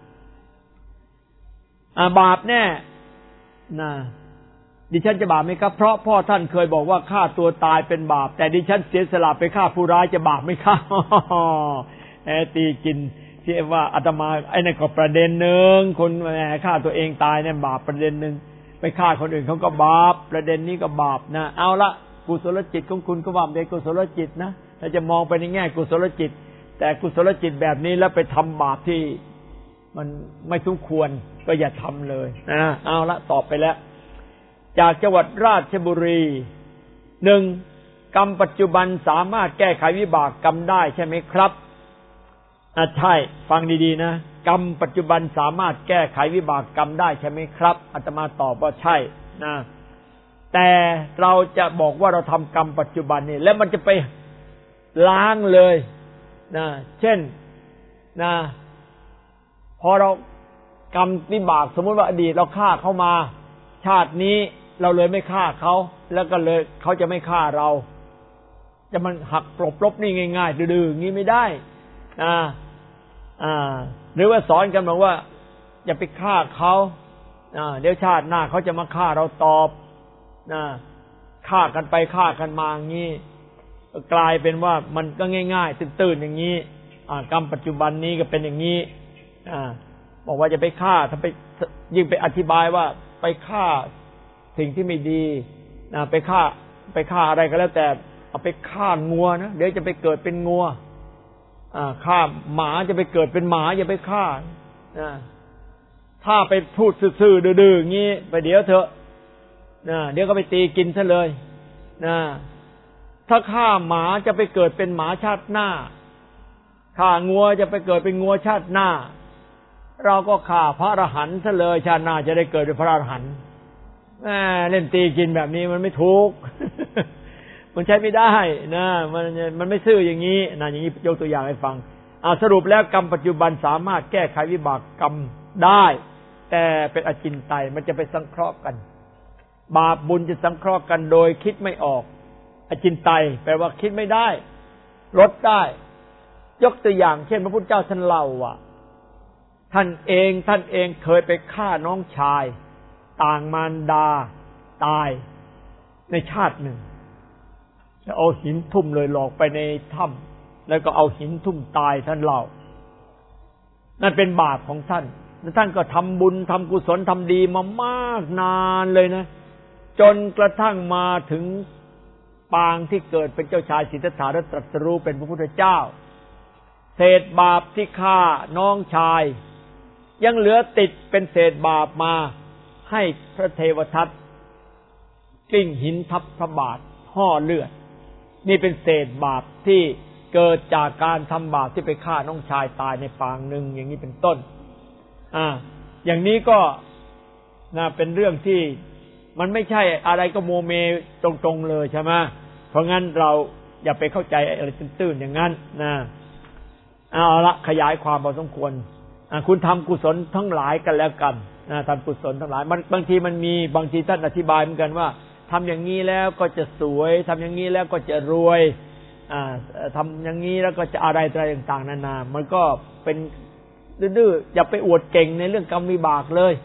อาบาปแน่นะดิฉันจะบาปไหมครับเพราะพ่อท่านเคยบอกว่าฆ่าตัวตายเป็นบาปแต่ดิฉันเสียสละไปฆ่าผู้ร้ายจะบาปไหมครับแอตีกินที่ว่าอาตมาไอ้นั่นก็ประเด็นหนึ่งคนแหมฆ่าตัวเองตายเนี่ยบาปประเด็นหนึ่งไปฆ่าคนอื่นเขาก็บาปประเด็นนี้ก็บาปนะเอาละกุศลจิตของคุณก็ว่าเป็นกุศลจิตนะถ้าจะมองไปในแง่กุศลจิตแต่กุศลจิตแบบนี้แล้วไปทำบาปที่มันไม่สมควรก็อย่าทำเลยนะเอาละตอบไปแล้วจากจังหวัดราชบุรีหนึ่งกรรมปัจจุบันสามารถแก้ไขวิบากกรรมได้ใช่ไหมครับอ่ะใช่ฟังดีๆนะกรรมปัจจุบันสามารถแก้ไขวิบากกรรมได้ใช่ไหมครับอาตมาตอบว่าใช่นะแต่เราจะบอกว่าเราทำกรรมปัจจุบันนี่แล้วมันจะไปล้างเลยนะเช่นนะพอเรากรรมวิบากสมมุติว่าอดีตเราฆ่าเขามาชาตินี้เราเลยไม่ฆ่าเขาแล้วก็เลยเขาจะไม่ฆ่าเราจะมันหักปลบลบนี่ง่ายๆดื้อๆอย่างนี้ไม่ได้อ่าอ่าหรือว่าสอนกันบอกว่าอย่าไปฆ่าเขาอ่าเดี๋ยวชาติหน้าเขาจะมาฆ่าเราตอบนะฆ่ากันไปฆ่ากันมาอย่างนี้กลายเป็นว่ามันก็ง่ายๆตื้นๆอย่างนี้อ่ากรรมปัจจุบันนี้ก็เป็นอย่างนี้อ่าบอกว่าจะไปฆ่าถ้าไปยิ่งไปอธิบายว่าไปฆ่าสิ่งที่ไม่ดีนะไปฆ่าไปฆ่าอะไรก็แล้วแต่เอาไปฆ่างัวนะเดี๋ยวจะไปเกิดเป็นงัวอ่าฆ่าหมาจะไปเกิดเป็นหมาอย่าไปฆ่านะถ้าไปพูดซื่อๆดื้อๆอย่างนี้ไปเดี๋ยวเถอะนะเดี๋ยวก็ไปตีกินซะเลยนะถ้าฆ่าหมาจะไปเกิดเป็นหมาชาติหน้าฆ่างัวจะไปเกิดเป็นงัวชาติหน้าเราก็ฆ่าพระอรหันต์ซะเลยชาติหน้าจะได้เกิดเป็นพระอรหันต์แหมเล่นตีกินแบบนี้มันไม่ถูก มันใช้ไม่ได้นะมันมันไม่ซื่ออย่างนี้นะอย่างนี้ยกตัวอย่างให้ฟังอ่าสรุปแล้วกรรมปัจจุบันสามารถแก้ไขวิบากกรรมได้แต่เป็นอจินไตยมันจะไปสังเคราะห์กันบาปบุญจะสังเคราะห์กันโดยคิดไม่ออกอจินไตยแปลว่าคิดไม่ได้ลดได้ยกตัวอย่างเช่นพระพุทธเจ้าท่านเล่าว่าท่านเองท่านเองเคยไปฆ่าน้องชายต่างมารดาตายในชาติหนึ่งแล้วเอาหินทุ่มเลยหลอกไปในถ้ำแล้วก็เอาหินทุ่มตายท่านเล่านั่นเป็นบาปของท่านแล้วท่านก็ทำบุญทำกุศลทำดีมามากนานเลยนะจนกระทั่งมาถึงปางที่เกิดเป็นเจ้าชายสิทธัตถะและตรัสรู้เป็นพระพุทธเจ้าเศษบาปที่ฆ่าน้องชายยังเหลือติดเป็นเศษบาปมาให้พระเทวทัตกลิ้งหินทับพระบาทห่อเลือดนี่เป็นเศษบาปที่เกิดจากการทำบาปที่ไปฆ่าน้องชายตายในปางหนึ่งอย่างนี้เป็นต้นอ่าอย่างนี้ก็นะเป็นเรื่องที่มันไม่ใช่อะไรก็โมเมตรงๆเลยใช่ไหมเพราะงั้นเราอย่าไปเข้าใจอะไรตื้นๆอย่างนั้นนะเอาละขยายความพอสมควรคุณทำกุศลทั้งหลายกันแล้วกันนะทำกุศลทั้งหลายมันบางทีมันมีบางทีท่านอธิบายเหมือนกันว่าทำอย่างนี้แล้วก็จะสวยทำอย่างนี้แล้วก็จะรวยอ่าทำอย่างนี้แล้วก็จะอะไรอะไรต่างๆนานามันก็เป็นดื้อๆอย่าไปอวดเก่งในเรื่องกรรมวิบากเลย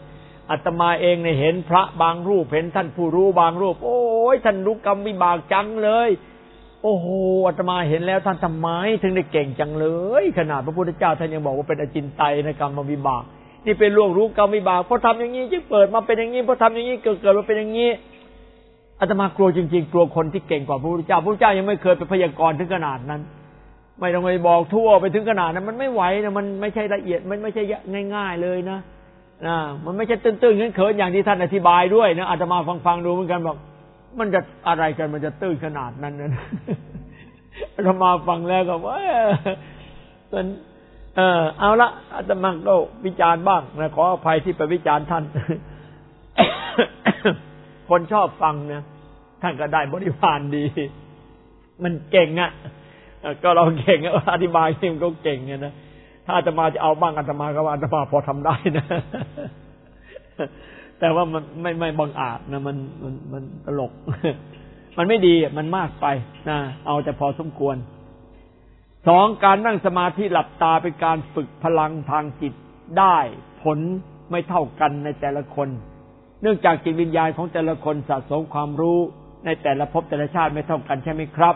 อาตมาเองเนี่ยเห็นพระบางรูปเห็นท่านผู้รู้บางรูปโอ้ยท่านรู้กรรมวิบากจังเลยโอ้โหอาตมาเห็นแล้วท่านทำไมถึงได้เก่งจังเลยขนาดพระพุทธเจ้าท่านยังบอกว่าเป็นอจินไตยในกรรมวิบากนี่เป็นล่วงรู้กรรมวิบากเพราะทำอย่างนี้จึงเกิดมาเป็นอย่างนี้เพราะทำอย่างนี้เกิดเกิดมาเป็นอย่างนี้อาตมากลัวจริงๆกลัวคนที่เก่งกว่าพระพุทธเจ้าพระพุทธเจ้ายังไม่เคยไปพยากรณ์ถึงขนาดนั้นไม่ต้องไปบอกทั่วไปถึงขนาดนั้นมันไม่ไหวนะมันไม่ใช่ละเอียดมันไม่ใช่ง่ายๆเลยนะนะมันไม่ใช่ตื้นๆเขินๆอย่างที่ท่านอธิบายด้วยนะอาตมาฟังๆดูเหมือนกันบอกมันจะอะไรกันมันจะตื้นขนาดนั้นนะอาตมาฟังแล้วก็ว่ามันเออเอาละอาตมาก็วิจารณ์บ้างนะขออภัยที่ไปวิจารณ์ท่านคนชอบฟังนะท่านก็ได้บริวารดีมันเก่งอ่ะก็เราเก่งอ่ะอธิบายเองก็เก่งไงนะถ้าอาตมาจะเอาบ้างอาตมาก็ว่าอาตมาพอทำได้นะแต่ว่ามันไม่ไม่บังอาจนะมันมันมันตลกมันไม่ดีมันมากไปนะเอาแต่พอสมควรสองการนั่งสมาธิหลับตาเป็นการฝึกพลังทางจิตได้ผลไม่เท่ากันในแต่ละคนเนื่องจากจิตวิญญาณของแต่ละคนสะสมความรู้ในแต่ละภพแต่ละชาติไม่เท่ากันใช่ไหมครับ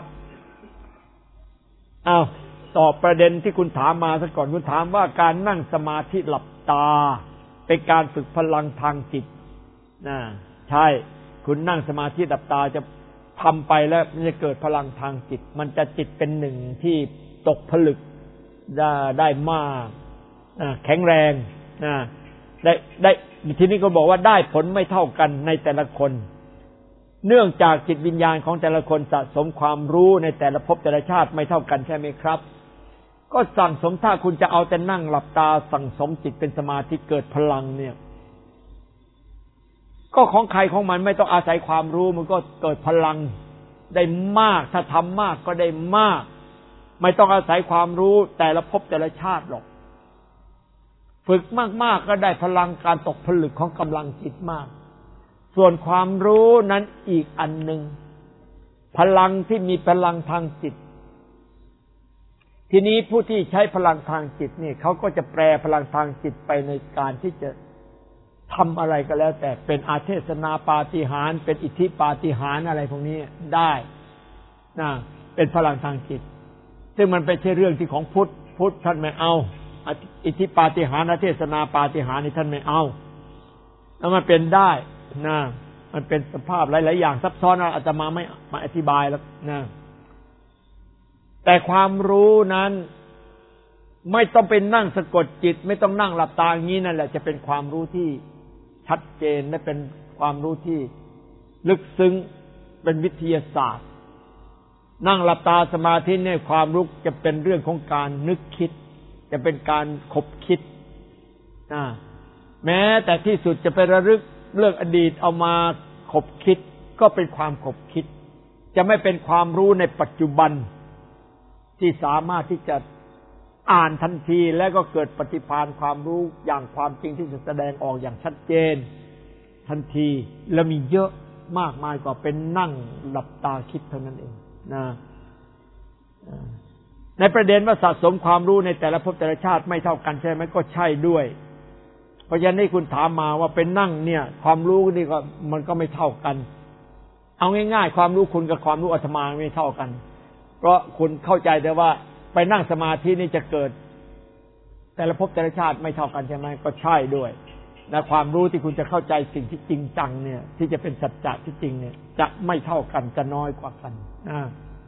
อ้าวตอบประเด็นที่คุณถามมาซะก่อนคุณถามว่าการนั่งสมาธิหลับตาเป็นการฝึกพลังทางจิตนะใช่คุณนั่งสมาธิหลับตาจะทำไปแล้วมันจะเกิดพลังทางจิตมันจะจิตเป็นหนึ่งที่ตกผลึกได้ได้มากแข็งแรงนะได้ได้ทีนี้ก็บอกว่าได้ผลไม่เท่ากันในแต่ละคนเนื่องจากจิตวิญญาณของแต่ละคนสะสมความรู้ในแต่ละภพแต่ละชาติไม่เท่ากันใช่ไหมครับก็สั่งสมถ้าคุณจะเอาแต่นั่งหลับตาสั่งสมจิตเป็นสมาธิเกิดพลังเนี่ยก็ของใครของมันไม่ต้องอาศัยความรู้มันก็เกิดพลังได้มากถ้าทำมากก็ได้มากไม่ต้องอาศัยความรู้แต่ละภพแต่ละชาติหรอกฝึกมากๆก็ได้พลังการตกผลึกของกำลังจิตมากส่วนความรู้นั้นอีกอันหนึ่งพลังที่มีพลังทางจิตทีนี้ผู้ที่ใช้พลังทางจิตนี่เขาก็จะแปลพลังทางจิตไปในการที่จะทำอะไรก็แล้วแต่เป็นอาเทศนาปาฏิหาริย์เป็นอิทธิปาฏิหาริย์อะไรพวกนี้ได้นะเป็นพลังทางจิตซึ่งมันเป็นใช่เรื่องที่ของพุทธพุทธท่านไม่เอาอิทธิปาฏิหาริย์อาเทศนาปาฏิหาริย์นี่ท่านไม่เอาแล้วมันเป็นได้นะมันเป็นสภาพหลายๆอย่างซับซ้อนอาตมาไม่มาอธิบายแล้วนะแต่ความรู้นั้นไม่ต้องเป็นนั่งสะกดจิตไม่ต้องนั่งหลับตาอย่างนี้นั่นแหละจะเป็นความรู้ที่ชัดเจนและเป็นความรู้ที่ลึกซึ้งเป็นวิทยาศาสตร์นั่งหลับตาสมาธิเนี่ยความรู้จะเป็นเรื่องของการนึกคิดจะเป็นการคบคิดนะแม้แต่ที่สุดจะไประลึกเรื่องอดีตเอามาคบคิดก็เป็นความคบคิดจะไม่เป็นความรู้ในปัจจุบันที่สามารถที่จะอ่านทันทีและก็เกิดปฏิภาณความรู้อย่างความจริงที่จะแสดงออกอย่างชัดเจนทันทีและมีเยอะมากมายกว่าเป็นนั่งหลับตาคิดเท่านั้นเองนะในประเด็นว่าสะสมความรู้ในแต่ละภพแต่ละชาติไม่เท่ากันใช่ไหมก็ใช่ด้วยเพราะฉะนั้นที่คุณถามมาว่าเป็นนั่งเนี่ยความรู้นี่ก็มันก็ไม่เท่ากันเอาง่ายๆความรู้คุณกับความรู้อาตมาไม่เท่ากันเพราะคุณเข้าใจแต่ว่าไปนั่งสมาธินี่จะเกิดแต่ละภพแต่ละชาติไม่เท่ากันใช่ไหมก็ใช่ด้วยและความรู้ที่คุณจะเข้าใจสิ่งที่จริงจังเนี่ยที่จะเป็นสัจจะที่จริงเนี่ยจะไม่เท่ากันจะน้อยกว่ากันนะ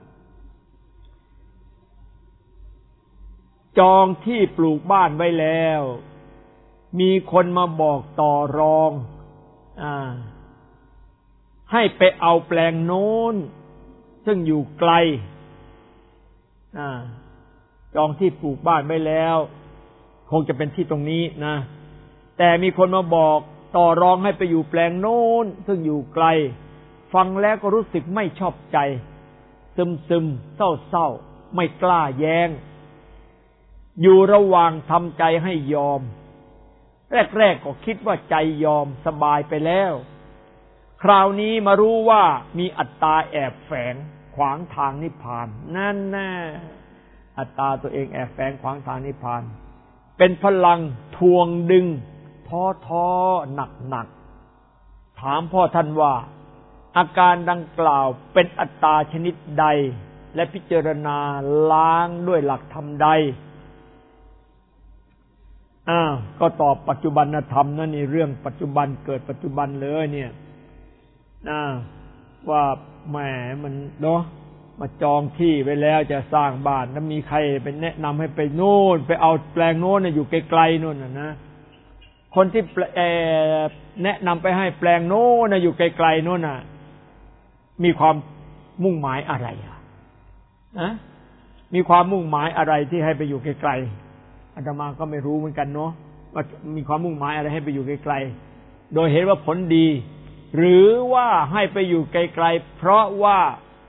จองที่ปลูกบ้านไว้แล้วมีคนมาบอกต่อรองอ่าให้ไปเอาแปลงโน้นซึ่งอยู่ไกลอ่าจองที่ปลูกบ้านไว้แล้วคงจะเป็นที่ตรงนี้นะแต่มีคนมาบอกต่อรองให้ไปอยู่แปลงโน้นซึ่งอยู่ไกลฟังแล้วก็รู้สึกไม่ชอบใจซึมๆเศร้าๆไม่กล้าแย้งอยู่ระหว่างทำใจให้ยอมแรกๆก็คิดว่าใจยอมสบายไปแล้วคราวนี้มารู้ว่ามีอัตตาแอบแฝงขวางทางนิพพานนั่นแน่อัตตาตัวเองแอบแฝงขวางทางนิพพานเป็นพลังทวงดึงท้อท้อหนักหนักถามพ่อท่านว่าอาการดังกล่าวเป็นอัตตาชนิดใดและพิจารณาล้างด้วยหลักธรรมใดอ้าวก็ตอบปัจจุบันธรรมนั่นนี่เรื่องปัจจุบันเกิดปัจจุบันเลยเนี่ยนะว่าแหมมันเนาะมาจองที่ไว้แล้วจะสร้างบ้านแล้วมีใครไปแนะนำให้ไปโน่นไปเอาแปลงโน่นอยู่ไกลๆโน่นน่ะนะคนที่แนะนำไปให้แปลงโน่นอยู่ไกลๆโน่นน่ะมีความมุ่งหมายอะไรอ่ะนะมีความมุ่งหมายอะไรที่ให้ไปอยู่ไกลๆอาตมาก็ไม่รู้เหมือนกันเนาะว่ามีความมุ่งหมายอะไรให้ไปอยู่ไกลๆโดยเห็นว่าผลดีหรือว่าให้ไปอยู่ไกลๆเพราะว่า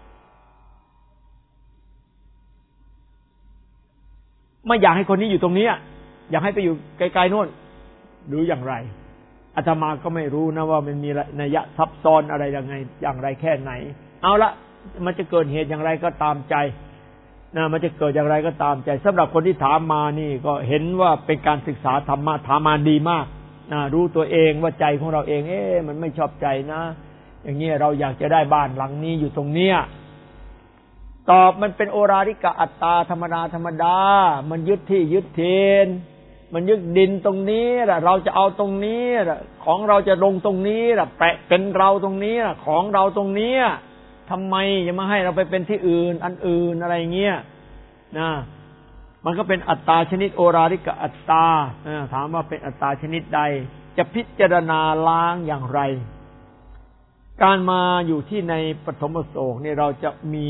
ไม่อยากให้คนนี้อยู่ตรงนี้อยากให้ไปอยู่ไกลๆโน่นหรืออย่างไรอาตมาก็ไม่รู้นะว่ามันมีนัยซับซ้อนอะไรยังไงอย่างไรแค่ไหนเอาละมันจะเกิดเหตุอย่างไรก็ตามใจนะมันจะเกิดอย่างไรก็ตามใจสำหรับคนที่ถามมานี่ก็เห็นว่าเป็นการศึกษาธรรมะถามมาดีมากนะรู้ตัวเองว่าใจของเราเองเอ๊ะมันไม่ชอบใจนะอย่างนี้เราอยากจะได้บ้านหลังนี้อยู่ตรงเนี้ยตอบมันเป็นโอราริกะอัตตาธรรมดาธรรมดามันยึดที่ยึดเทนมันยึดดินตรงนี้แหละเราจะเอาตรงนี้แหละของเราจะลงตรงนี้แหละแปะเป็นเราตรงนี้แหละของเราตรงนี้ทำไมจะมาให้เราไปเป็นที่อื่นอันอื่นอะไรเงี้ยนะมันก็เป็นอัตตาชนิดโอราริกะอัตตาถามว่าเป็นอัตตาชนิดใดจะพิจารณาล้างอย่างไรการมาอยู่ที่ในปฐมโศกเนี่ยเราจะมี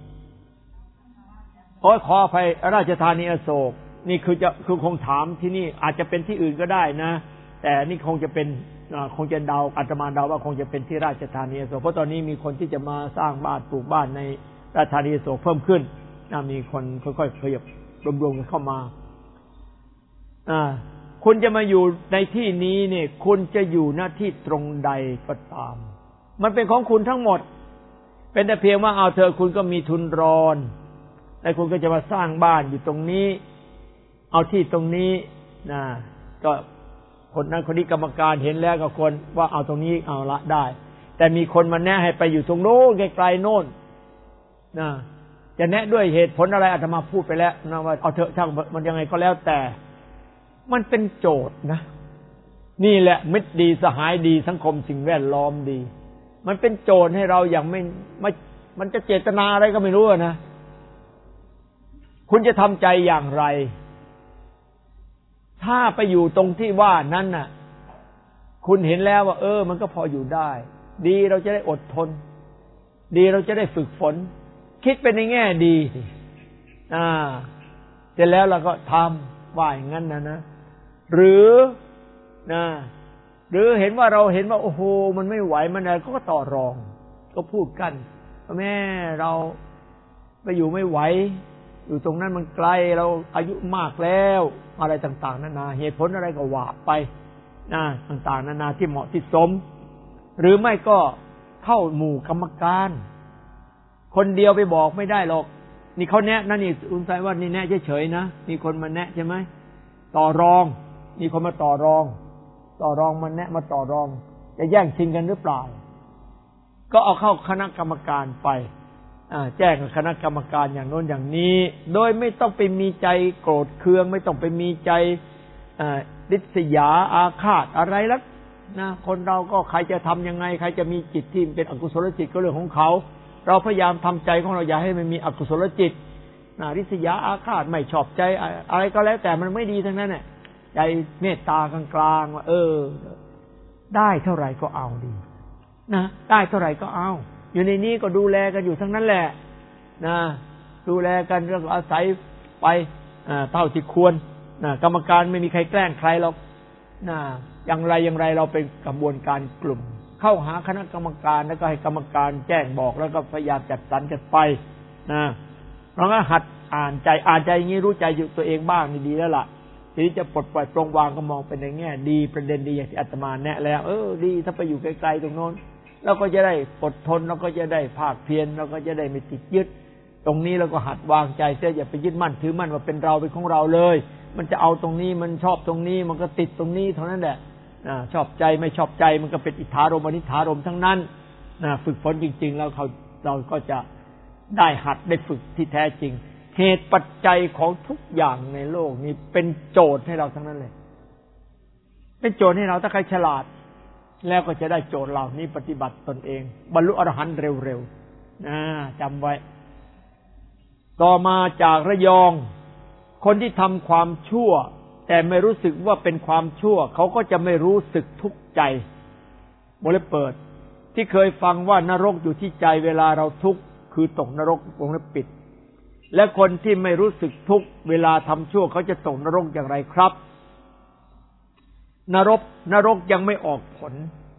โอ้ยขออภัยราชธานีอโศกนี่คือจะคือคงถามที่นี่อาจจะเป็นที่อื่นก็ได้นะแต่นี่คงจะเป็นคงจะเดาอาตมาเดาว่าคงจะเป็นที่ราชธานีอโศกเพราะตอนนี้มีคนที่จะมาสร้างบ้านปลูกบ้านในราชธานีอโศกเพิ่มขึ้นมีคนค่อยๆขยับรวมๆกันเข้ามาอ่าคุณจะมาอยู่ในที่นี้เนี่ยคุณจะอยู่หน้าที่ตรงใดก็ตามมันเป็นของคุณทั้งหมดเป็นแต่เพียงว่าเอาเธอคุณก็มีทุนรอนแล้วคุณก็จะมาสร้างบ้านอยู่ตรงนี้เอาที่ตรงนี้นะก็คนนั้นคนนี้กรรมการเห็นแล้วก็คนว่าเอาตรงนี้เอาละได้แต่มีคนมาแนะให้ไปอยู่ตรงโน้นไกลๆโน่นนะจะแนะด้วยเหตุผลอะไรอาตมาพูดไปแล้วนะว่าเอาเถอะช่างมันยังไงก็แล้วแต่มันเป็นโจทย์นะนี่แหละมิตรดีสหายดีสังคมสิ่งแวดล้อมดีมันเป็นโจทย์ให้เราอย่างไม่ไม่มันจะเจตนาอะไรก็ไม่รู้นะคุณจะทำใจอย่างไรถ้าไปอยู่ตรงที่ว่านั้นน่ะคุณเห็นแล้วว่าเออมันก็พออยู่ได้ดีเราจะได้อดทนดีเราจะได้ฝึกฝนคิดเป็นในแง่ดีสิอ่าเสร็จแล้วเราก็ทำว่าอย่างนั้นนะนะหรือนะหรือเห็นว่าเราเห็นว่าโอ้โหมันไม่ไหวมันอะไรก็ต่อรองก็พูดกันแม่เราไปอยู่ไม่ไหวอยู่ตรงนั้นมันไกลเราอายุมากแล้วอะไรต่างๆนานาเหตุผลอะไรก็ว่าไปนะต่างๆนานาที่เหมาะที่สมหรือไม่ก็เข้าหมู่กรรมการคนเดียวไปบอกไม่ได้หรอกนี่เขาแนะนั่นนี่คุณใจว่านี่แนะเฉยๆนะมีคนมาแนะใช่ไหมต่อรองมีคนมาต่อรองต่อรองมาแนะมาต่อรองจะแย่งชิงกันหรือเปล่าก็เอาเข้าคณะกรรมการไปแจ้งกับคณะกรรมการอย่างโน้นอย่างนี้โดยไม่ต้องไปมีใจโกรธเคืองไม่ต้องไปมีใจริษยาอาฆาตอะไรแล้วนะคนเราก็ใครจะทำยังไงใครจะมีจิตที่เป็นอกุศลจิตก็เรื่องของเขาเราพยายามทำใจของเราอย่าให้มันมีอกุศลจิตนะริษยาอาฆาตไม่ชอบใจอะไรก็แล้วแต่มันไม่ดีทั้งนั้นแหละใจเมตตากลางๆว่าเออได้เท่าไหร่ก็เอาดีนะได้เท่าไหร่ก็เอาอยู่ในนี้ก็ดูแลกันอยู่ทั้งนั้นแหละนะดูแลกันแล้วก็อาศัยไปเท่าที่ควรนะกรรมการไม่มีใครแกล้งใครหรอกนะอย่างไรอย่างไรเราเป็นกระบวนการกลุ่มเข้าหาคณะกรรมการแล้วก็ให้กรรมการแจ้งบอกแล้วก็พยายามจัดสรรกันไปนะเราก็หัดอ่านใจอ่านใจอย่างนี้รู้ใจอยู่ตัวเองบ้างนี่ดีแล้วล่ะทีนี้จะปลดปล่อยปรงวางก็มองเป็นในแง่ดีประเด็นดีอย่างที่อาตมาแนะแล้วเออดีถ้าไปอยู่ไกลๆตรงโน้นเราก็จะได้อดทนเราก็จะได้ภาคเพียรเราก็จะได้ไม่ติดยึดตรงนี้เราก็หัดวางใจเสียอย่าไปยึดมั่นถือมั่นว่าเป็นเราเป็นของเราเลยมันจะเอาตรงนี้มันชอบตรงนี้มันก็ติดตรงนี้เท่านั้นแหละชอบใจไม่ชอบใจมันก็เป็นอิทธารมอนิธารมทั้งนั้นฝึกฝนจริงๆแล้วเขาเราก็จะได้หัดได้ฝึกที่แท้จริงเหตุปัจจัยของทุกอย่างในโลกนี้เป็นโจทย์ให้เราทั้งนั้นเลยเป็นโจทย์ให้เราถ้าใครฉลาดแล้วก็จะได้โจทย์เหล่านี้ปฏิบัติตนเองบรรลุอรหันต์เร็วๆนะจำไว้ต่อมาจากระยองคนที่ทำความชั่วแต่ไม่รู้สึกว่าเป็นความชั่วเขาก็จะไม่รู้สึกทุกข์ใจวงเล็บเปิดที่เคยฟังว่านรกอยู่ที่ใจเวลาเราทุกข์คือตกนรกวงเล็บปิดและคนที่ไม่รู้สึกทุกข์เวลาทำชั่วเขาจะตกนรกอย่างไรครับนรกนรกยังไม่ออกผล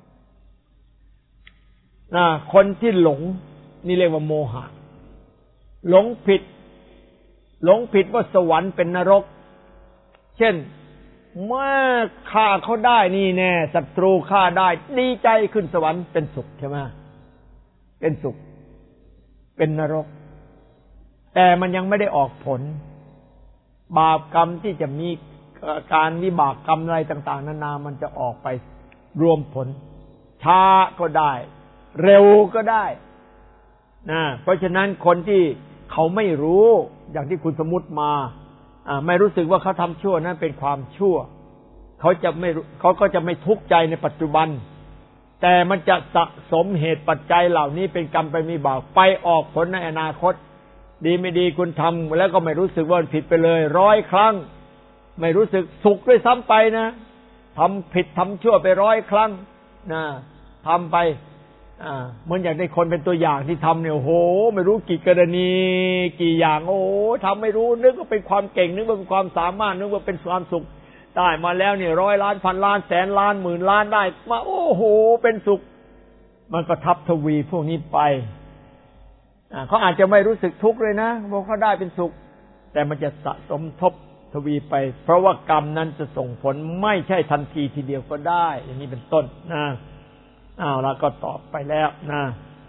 นะคนที่หลงนี่เรียกว่าโมหะหลงผิดหลงผิดว่าสวรรค์เป็นนรกเช่นเมื่อฆ่าเขาได้นี่แน่ศัตรูฆ่าได้ดีใจขึ้นสวรรค์เป็นสุขใช่ไหมเป็นสุขเป็นนรกแต่มันยังไม่ได้ออกผลบาปกรรมที่จะมีการวิบากกรรมอะไรต่างๆนานามันจะออกไปรวมผลช้าก็ได้เร็วก็ได้นะเพราะฉะนั้นคนที่เขาไม่รู้อย่างที่คุณสมมุติมาไม่รู้สึกว่าเขาทำชั่วนั้นเป็นความชั่วเขาจะไม่เขาก็จะไม่ทุกข์ใจในปัจจุบันแต่มันจะสะสมเหตุปัจจัยเหล่านี้เป็นกรรมไปมีบาปไปออกผลในอนาคตดีไม่ดีคุณทำแล้วก็ไม่รู้สึกว่าผิดไปเลยร้อยครั้งไม่รู้สึกสุขด้วยซ้ำไปนะทำผิดทำชั่วไปร้อยครั้งนะทำไปอ่าเหมือนอย่างในคนเป็นตัวอย่างที่ทำเนี่ยโอ้โหไม่รู้กี่กรณีกี่อย่างโอ้ทำไม่รู้นึกว่าเป็นความเก่งนึกว่าเป็นความสามารถนึกว่าเป็นความสุขได้มาแล้วเนี่ยร้อยล้านพันล้านแสนล้านหมื่นล้านได้มาโอ้โหเป็นสุขมันก็ทับทวีพวกนี้ไปอ่าเขาอาจจะไม่รู้สึกทุกข์เลยนะว่าเขาได้เป็นสุขแต่มันจะสะสมทบทวีไปเพราะว่ากรรมนั้นจะส่งผลไม่ใช่ทันทีทีเดียวก็ได้อย่างนี้เป็นต้นนะอ้าวแล้วก็ตอบไปแล้วนะ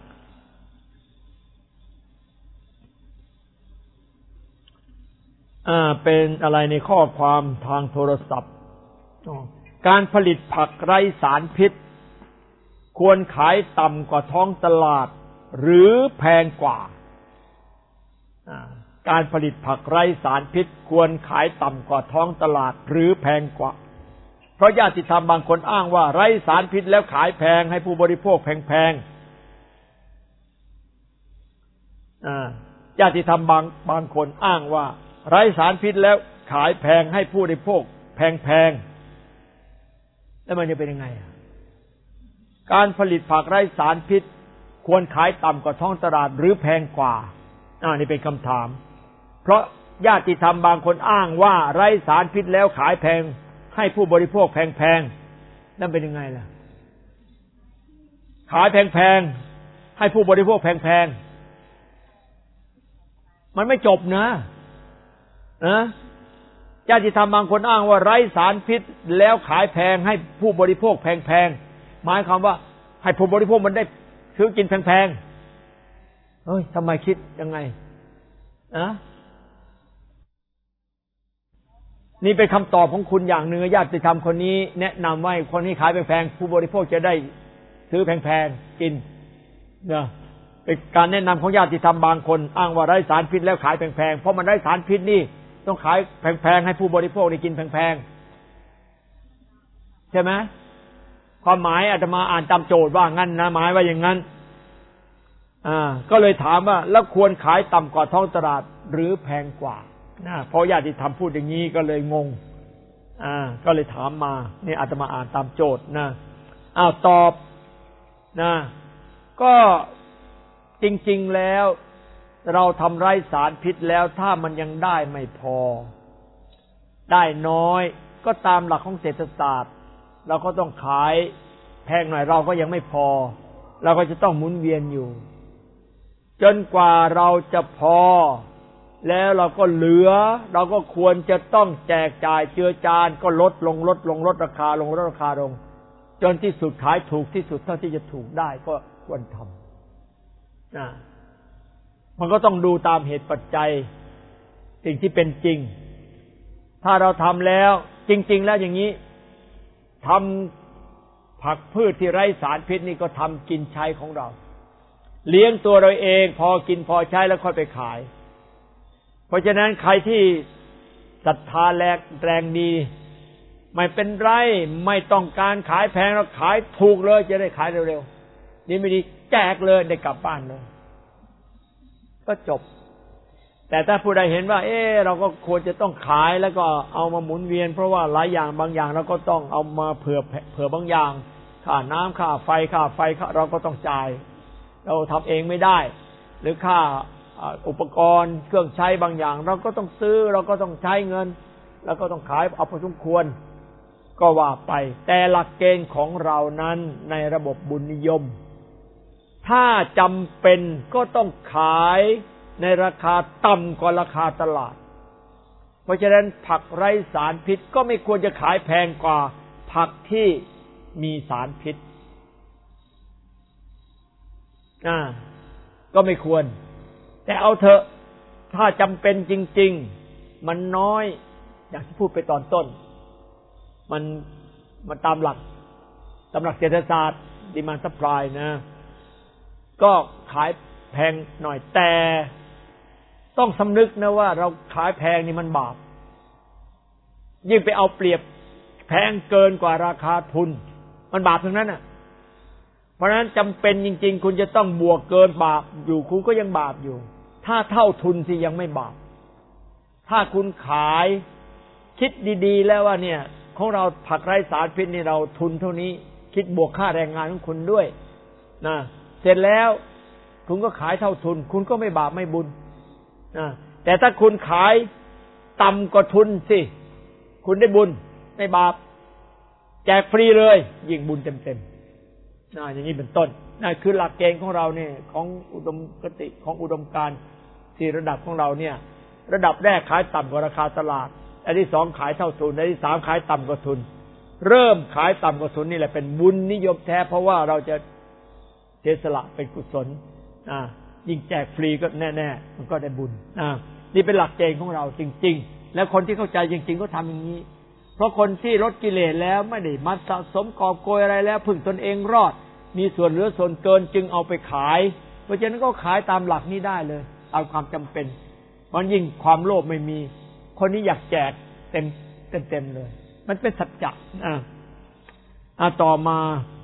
อ่าเป็นอะไรในข้อความทางโทรศัพท์การผลิตผักไร้สารพิษควรขายต่ำกว่าท้องตลาดหรือแพงกว่าการผลิตผักไร้สารพิษควรขายต่ำกว่าท้องตลาดหรือแพงกว่าเพราะญาติธรรมบางคนอ้างว่าไร้สารพิษแล้วขายแพงให้ผู้บริโภคแพงๆญาติธรรมบางบางคนอ้างว่าไร้สารพิษแล้วขายแพงให้ผู้บริโภคแพงๆแล้วมันจะเป็นยังไงการผลิตผักไร้สารพิษควรขายต่ำกว่าท้องตลาดหรือแพงกว่าอ่านี่เป็นคำถามเพราะญาติธรรมบางคนอ้างว่าไร้สารพิษแล้วขายแพงให้ผู้บริโภคแพงๆนั่นเป็นยังไงล่ะขายแพงๆให้ผู้บริโภคแพงๆมันไม่จบนะนะญาติธรรมบางคนอ้างว่าไร้สารพิษแล้วขายแพงให้ผู้บริโภคแพงๆหมายความว่าให้ผู้บริโภคมันได้ซื้อกินแพงๆเฮ้ยทำไมคิดยังไงนะนี่เป็นคำตอบของคุณอย่างหนึ่งญาติธรรมคนนี้แนะนำว่าคนนี้ขายแพงๆผู้บริโภคจะได้ซื้อแพงๆกินนะเป็นการแนะนำของญาติธรรมบางคนอ้างว่าไร้สารพิษแล้วขายแพงๆเพราะมันไร้สารพิษนี่ต้องขายแพงๆให้ผู้บริโภคได้กินแพงๆใช่ไหมความหมายอาตมาอ่านตามโจทย์ว่างั้นนะหมายว่าอย่างนั้นอ่าก็เลยถามว่าแล้วควรขายต่ำกว่าท้องตลาดหรือแพงกว่านะเพราะญาติธรรมพูดอย่างนี้ก็เลยงงอ่าก็เลยถามมานี่อาตมาอ่านตามโจทย์นะอ้าวตอบนะก็จริงๆแล้วเราทำไร้สารพิษแล้วถ้ามันยังได้ไม่พอได้น้อยก็ตามหลักของเศรษฐศาสตร์เราก็ต้องขายแพงหน่อยเราก็ยังไม่พอเราก็จะต้องหมุนเวียนอยู่จนกว่าเราจะพอแล้วเราก็เหลือเราก็ควรจะต้องแจกจ่ายเจือจานก็ลดลงลดลงลดราคาลงลดราคาลงจนที่สุดขายถูกที่สุดเท่าที่จะถูกได้ก็ควรทำนะมันก็ต้องดูตามเหตุปัจจัยสิ่งที่เป็นจริงถ้าเราทำแล้วจริงๆแล้วอย่างนี้ทผักพืชที่ไร้สารพิษนี่ก็ทำกินใช้ของเราเลี้ยงตัวเราเองพอกินพอใช้แล้วค่อยไปขายเพราะฉะนั้นใครที่ศรัทธาแรงแรงดีไม่เป็นไรไม่ต้องการขายแพงเราขายถูกเลยจะได้ขายเร็วๆนี่ไม่ดีแจกเลยได้กลับบ้านเลยก็จบแต่ถ้าผู้ใดเห็นว่าเออเราก็ควรจะต้องขายแล้วก็เอามาหมุนเวียนเพราะว่าหลายอย่างบางอย่างเราก็ต้องเอามาเผื่อเผื่อบางอย่างค่าน้ำค่าไฟค่าไฟเราก็ต้องจ่ายเราทำเองไม่ได้หรือค่าอุปกรณ์เครื่องใช้บางอย่างเราก็ต้องซื้อเราก็ต้องใช้เงินแล้วก็ต้องขายเอาพอสมควรก็ว่าไปแต่หลักเกณฑ์ของเรานั้นในระบบบุญนิยมถ้าจำเป็นก็ต้องขายในราคาต่ำกว่าราคาตลาดเพราะฉะนั้นผักไร้สารพิษก็ไม่ควรจะขายแพงกว่าผักที่มีสารพิษอ่าก็ไม่ควรแต่เอาเถอะถ้าจำเป็นจริงๆมันน้อยอย่างที่พูดไปตอนต้นมันมันตามหลักตามหลักเศรษฐศาสตร์ demand supply นะก็ขายแพงหน่อยแต่ต้องสำนึกนะว่าเราขายแพงนี่มันบาปยิ่งไปเอาเปรียบแพงเกินกว่าราคาทุนมันบาปทั้งนั้นน่ะเพราะฉะนั้นจำเป็นจริงๆคุณจะต้องบวกเกินบาปอยู่คุณก็ยังบาปอยู่ถ้าเท่าทุนสิยังไม่บาปถ้าคุณขายคิดดีๆแล้วว่าเนี่ยของเราผักไร้สารพิษนี่เราทุนเท่านี้คิดบวกค่าแรงงานของคุณด้วยนะเสร็จแล้วคุณก็ขายเท่าทุนคุณก็ไม่บาปไม่บุญนะแต่ถ้าคุณขายต่ำกว่าทุนสิคุณได้บุญไม่บาปแจกฟรีเลยยิ่งบุญเต็มๆนะอย่างนี้เป็นต้นนั่นคือหลักเกณฑ์ของเราเนี่ยของอุดมคติของอุดมการณ์สี่ระดับของเราเนี่ยระดับแรกขายต่ำกว่าราคาตลาดอันที่สองขายเท่าทุนอันที่สามขายต่ำกว่าทุนเริ่มขายต่ำกว่าทุนนี่แหละเป็นบุญนิยมแท้เพราะว่าเราจะเสียสละเป็นกุศลอ่ายิ่งแจกฟรีก็แน่ๆมันก็ได้บุญอ่านี่เป็นหลักเกณฑ์ของเราจริงๆแล้วคนที่เข้าใจจริงๆก็ทำอย่างนี้เพราะคนที่ลดกิเลสแล้วไม่ได้มัดสะสมกอบโกยอะไรแล้วพึ่งตนเองรอดมีส่วนเหลือส่วนเกินจึงเอาไปขายเพราะฉะนั้นก็ขายตามหลักนี้ได้เลยตามความจำเป็นมันยิ่งความโลภไม่มีคนนี้อยากแจกเต็มเต็มๆเลยมันเป็นสัจจะอ่าอ่าต่อมา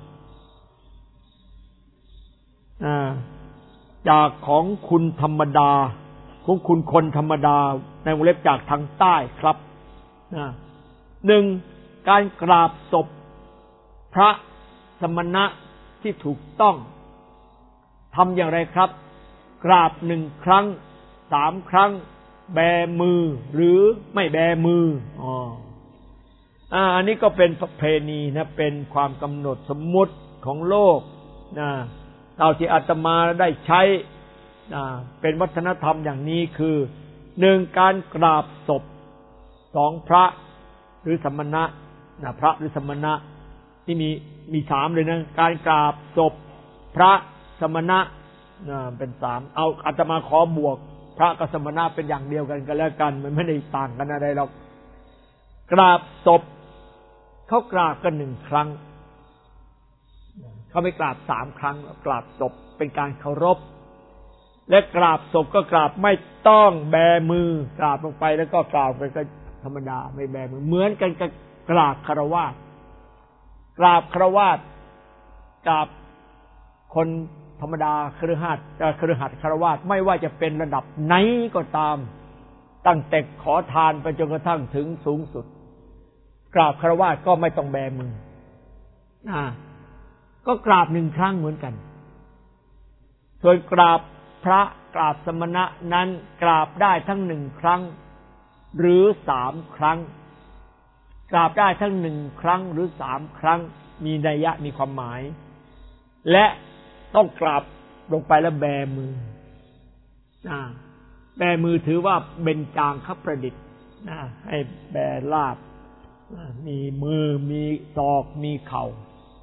อ่าจากของคุณธรรมดาของคุณคนธรรมดาในวงเล็บจากทางใต้ครับนะหนึ่งการกราบศพพระสมณะที่ถูกต้องทำอย่างไรครับกราบหนึ่งครั้งสามครั้งแบมือหรือไม่แบมืออ๋ออ่าอันนี้ก็เป็นประเพณีนะเป็นความกำหนดสมมุติของโลกนะเท่าที่อาตมาได้ใช้นะเป็นวัฒนธรรมอย่างนี้คือหนึ่งการกราบศพสองพระหรือสมณะนะพระหรือสมณะที่มีมีสามเลยนะการกราบศพพระสมณะนะเป็นสามเอาอาตมาขอบวกพระกับสมณะเป็นอย่างเดียวกันกันแล้วกันมันไม่ได้ต่างกันอะไรหรอกกราบศพเขากราบกันหนึ่งครั้งเขาไม่กราบสามครั้งกราบศพเป็นการเคารพและกราบศพก็กราบไม่ต้องแบมือกราบลงไปแล้วก็กราบไปก็ธรรมดาไม่แบมือเหมือนกันกับกราบฆราวาสกราบฆราวาสกราบคนธรรมดาคฤหัสถ์คฤหัสถ์ฆราวาสไม่ว่าจะเป็นระดับไหนก็ตามตั้งแต่ขอทานไปจนกระทั่งถึงสูงสุดกราบฆราวาสก็ไม่ต้องแบมืออ่าก็กราบหนึ่งครั้งเหมือนกันส่วนกราบพระกราบสมณะนั้นกราบได้ทั้งหนึ่งครั้งหรือสามครั้งกราบได้ทั้งหนึ่งครั้งหรือสามครั้งมีนัยยะมีความหมายและต้องกราบลงไปแล้วแบมืออ่าแบมือถือว่าเบญจางคประดิษฐ์นะให้แบลาบมีมือมีศอกมีเข่า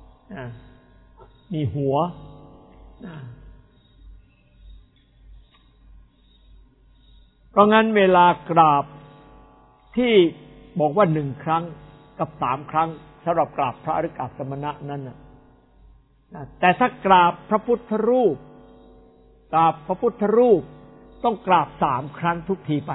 มีหัวเพราะงั้นเวลากราบที่บอกว่าหนึ่งครั้งกับสามครั้งสำหรับกราบพระหรือกราบสมณะนั้นแต่ถ้ากราบพระพุทธรูปกราบพระพุทธรูปต้องกราบสามครั้งทุกทีไป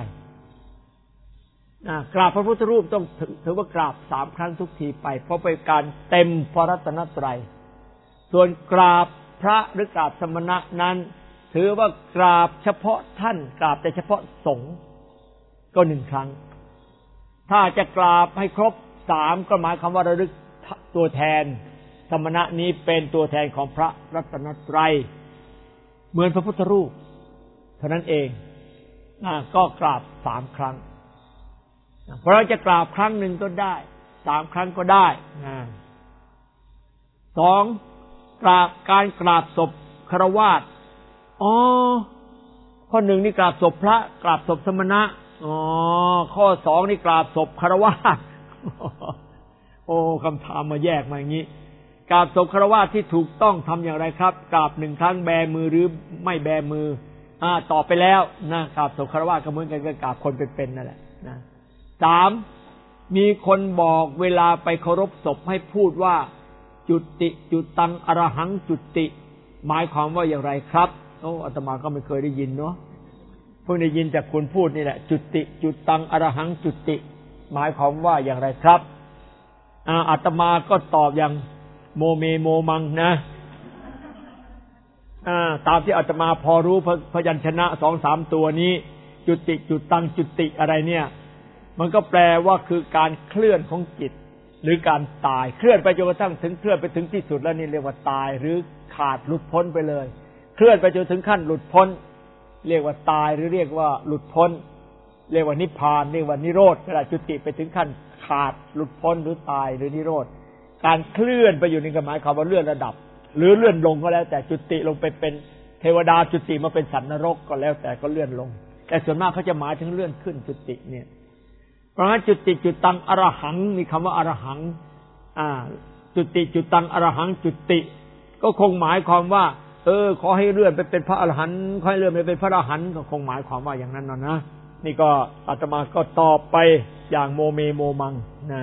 กราบพระพุทธรูปต้องถือว่ากราบสามครั้งทุกทีไปเพราะเป็นการเต็มพระรัตนตรัยส่วนกราบพระหรือกราบสมณะนั้นถือว่ากราบเฉพาะท่านกราบแต่เฉพาะสงฆ์ก็หนึ่งครั้งถ้าจะกราบให้ครบสามก็หมายความว่าระลึกตัวแทนสมณะนี้เป็นตัวแทนของพระรัตนตรัยเหมือนพระพุทธรูปเท่านั้นเองก็กราบสามครั้งเพราะเราจะกราบครั้งหนึ่งก็ได้สามครั้งก็ได้สองกราบการกราบศพฆราวาสอ๋อข้อหนึ่งนี่กราบศพพระกราบศพสมณะอ๋อข้อสองนี่กราบศพฆราวาสโอ้คำถามมาแยกมาอย่างนี้กราบศพฆราวาสที่ถูกต้องทำอย่างไรครับกราบหนึ่งครั้งแบมือหรือไม่แบมืออ่าตอบไปแล้วนะกราบศพฆราวาสก็เหมือนกันกับกราบคนเป็นๆนั่นแหละนะสามมีคนบอกเวลาไปเคารพศพให้พูดว่าจุติจุตังอรหังจุติหมายความว่าอย่างไรครับโอ้อาตมาก็ไม่เคยได้ยินเนาะเพิ่งได้ยินจากคุณพูดนี่แหละจุติจุตังอรหังจุติหมายความว่าอย่างไรครับอ่าอาตมาก็ตอบอย่างโมเมโมมังนะอ่าตามที่อาตมาพอรู้พยัญชนะสองสามตัวนี้จุติจุตังจุติอะไรเนี่ยมันก็แปลว่าคือการเคลื่อนของจิตหรือการตายเคลื่อนไปจนกระทั่งถึงเคลื่อนไปถึงที่สุดแล้วนี่เรียกว่าตายหรือขาดหลุดพ้นไปเลยเคลื่อนไปจนถึงขั้นหลุดพ้นเรียกว่าตายหรือเรียกว่าหลุดพ้นเรียกว่านิพพานเรียกว่านิโรธเวลาจุติไปถึงขั้นขาดหลุดพ้นหรือตายหรือนิโรธการเคลื่อนไปอยู่ในหมายความว่าเลื่อนระดับหรือเลื่อนลงก็แล้วแต่จุติลงไปเป็นเทวดาจุติมาเป็นสัตว์นรกก็แล้วแต่ก็เลื่อนลงแต่ส่วนมากเขาจะหมายถึงเลื่อนขึ้นจุติเนี่ยเพราะงั้นจุติจุตังอรหังมีคำว่าอรหังอ่าจุติจุตังอรหังจุติก็คงหมายความว่าเออขอให้เลื่อนไปเป็นพระอรหันต์ขอให้เลื่อนไปเป็นพระอรหันต์ก็คงหมายความว่าอย่างนั้นนะนะนี่ก็อาตมาก็ตอบไปอย่างโมเมโมมังนะ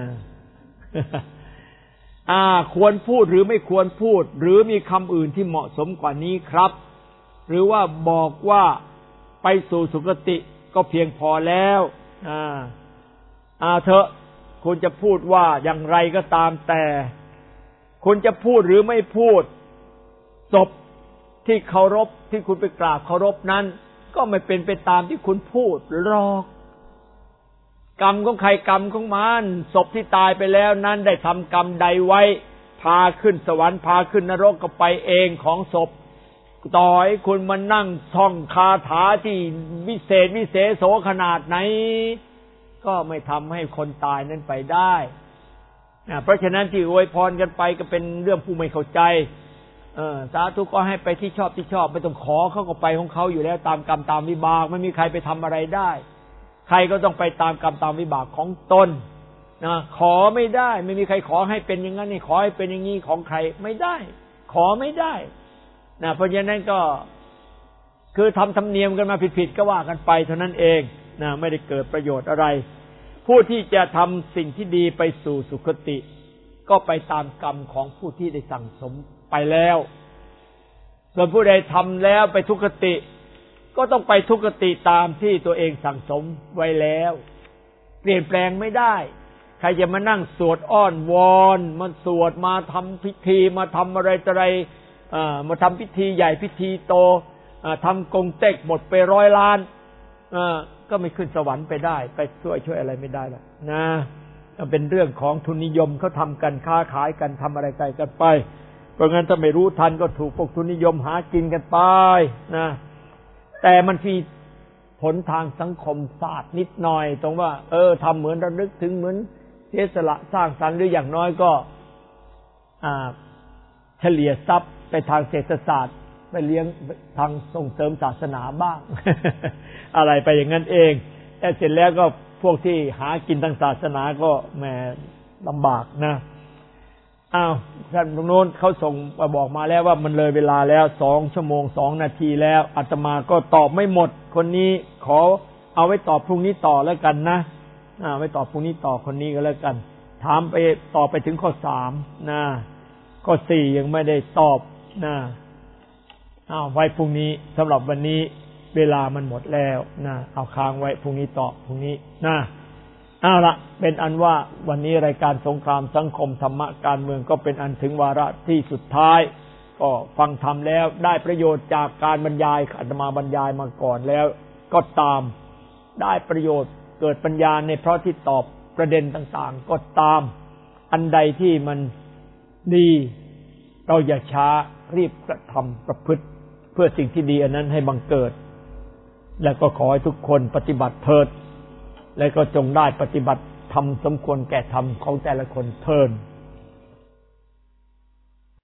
อ่าควรพูดหรือไม่ควรพูดหรือมีคำอื่นที่เหมาะสมกว่านี้ครับหรือว่าบอกว่าไปสู่สุคติก็เพียงพอแล้วอ่าอ่าเถอะคุณจะพูดว่าอย่างไรก็ตามแต่คุณจะพูดหรือไม่พูดศพที่เคารพที่คุณไปกราบเคารพนั้นก็ไม่เป็นไปตามที่คุณพูดหรอกกรรมของใครกรรมของมันศพที่ตายไปแล้วนั้นได้ทำกรรมใดไว้พาขึ้นสวรรค์พาขึ้นนรกก็ไปเองของศพต่อให้คุณมานั่งท่องคาถาที่วิเศษวิเศษโสขนาดไหนก็ไม่ทำให้คนตายนั้นไปได้เพราะฉะนั้นที่อวยพรกันไปก็เป็นเรื่องผู้ไม่เข้าใจเออสาธุก็ให้ไปที่ชอบที่ชอบไม่ต้องขอเขาก็ไปของเขาอยู่แล้วตามกรรมตามวิบากไม่มีใครไปทำอะไรได้ใครก็ต้องไปตามกรรมตามวิบากของตนนะขอไม่ได้ไม่มีใครขอให้เป็นอย่างนั้นนี่ขอให้เป็นอย่างนี้ของใครไม่ได้ขอไม่ได้นะเพราะฉะนั้นก็คือทำธรรมเนียมกันมาผิดๆก็ว่ากันไปเท่านั้นเองนะไม่ได้เกิดประโยชน์อะไรผู้ที่จะทำสิ่งที่ดีไปสู่สุคติก็ไปตามกรรมของผู้ที่ได้สั่งสมไปแล้วส่วนผู้ใดทำแล้วไปทุกขติก็ต้องไปทุกขติตามที่ตัวเองสั่งสมไว้แล้วเปลี่ยนแปลงไม่ได้ใครจะมานั่งสวดอ้อนวอนมาสวดมาทำพิธีมาทำอะไรต่ออะไรมาทำพิธีใหญ่พิธีโตทำกงเต็กหมดไปร้อยล้านก็ไม่ขึ้นสวรรค์ไปได้ไปช่วยช่วยอะไรไม่ได้หรอกนะเป็นเรื่องของทุนนิยมเขาทำกันค้าขายกันทำอะไรกันไปเพราะงั้นถ้าไม่รู้ทันก็ถูกพวกทุนนิยมหากินกันไปนะแต่มันมีผลทางสังคมศาสตร์นิดหน่อยตรงว่าเออทำเหมือนระลึกถึงเหมือนเสียสละสร้างสรรค์หรืออย่างน้อยก็อ่าเฉลี่ยทรัพย์ไปทางเศรษฐศาสตร์ไปเลี้ยงทางส่งเสริมศาสนาบ้าง อะไรไปอย่างนั้นเองแต่เสร็จแล้วก็พวกที่หากินทางศาสนาก็แหมลำบากนะอ้าวท่านตรงโน้นเขาส่งมาบอกมาแล้วว่ามันเลยเวลาแล้วสองชั่วโมงสองนาทีแล้วอาตมาก็ตอบไม่หมดคนนี้ขอเอาไว้ตอบพรุ่งนี้ต่อแล้วกันนะอ่าไว้ตอบพรุ่งนี้ต่อคนนี้ก็แล้วกันถามไปต่อไปถึงข้อสามนะข้อสี่ยังไม่ได้ตอบนะอ้าวไว้พรุ่งนี้สำหรับวันนี้เวลามันหมดแล้วนะเอาค้างไว้พรุ่งนี้ตอบพรุ่งนี้นะเอาละเป็นอันว่าวันนี้รายการสงครามสังคมธรรมะการเมืองก็เป็นอันถึงวาระที่สุดท้ายก็ฟังธรรมแล้วได้ประโยชน์จากการบรรยายอาตมาบรรยายมาก่อนแล้วก็ตามได้ประโยชน์เกิดปัญญาในเพราะที่ตอบประเด็นต่างๆก็ตามอันใดที่มันดีเราอย่าช้ารีบกระทำประพฤติเพื่อสิ่งที่ดีอันนั้นให้บังเกิดและก็ขอให้ทุกคนปฏิบัติเถิดและก็จงได้ปฏิบัติธรรมสมควรแก่ธรรมของแต่ละคนเถิด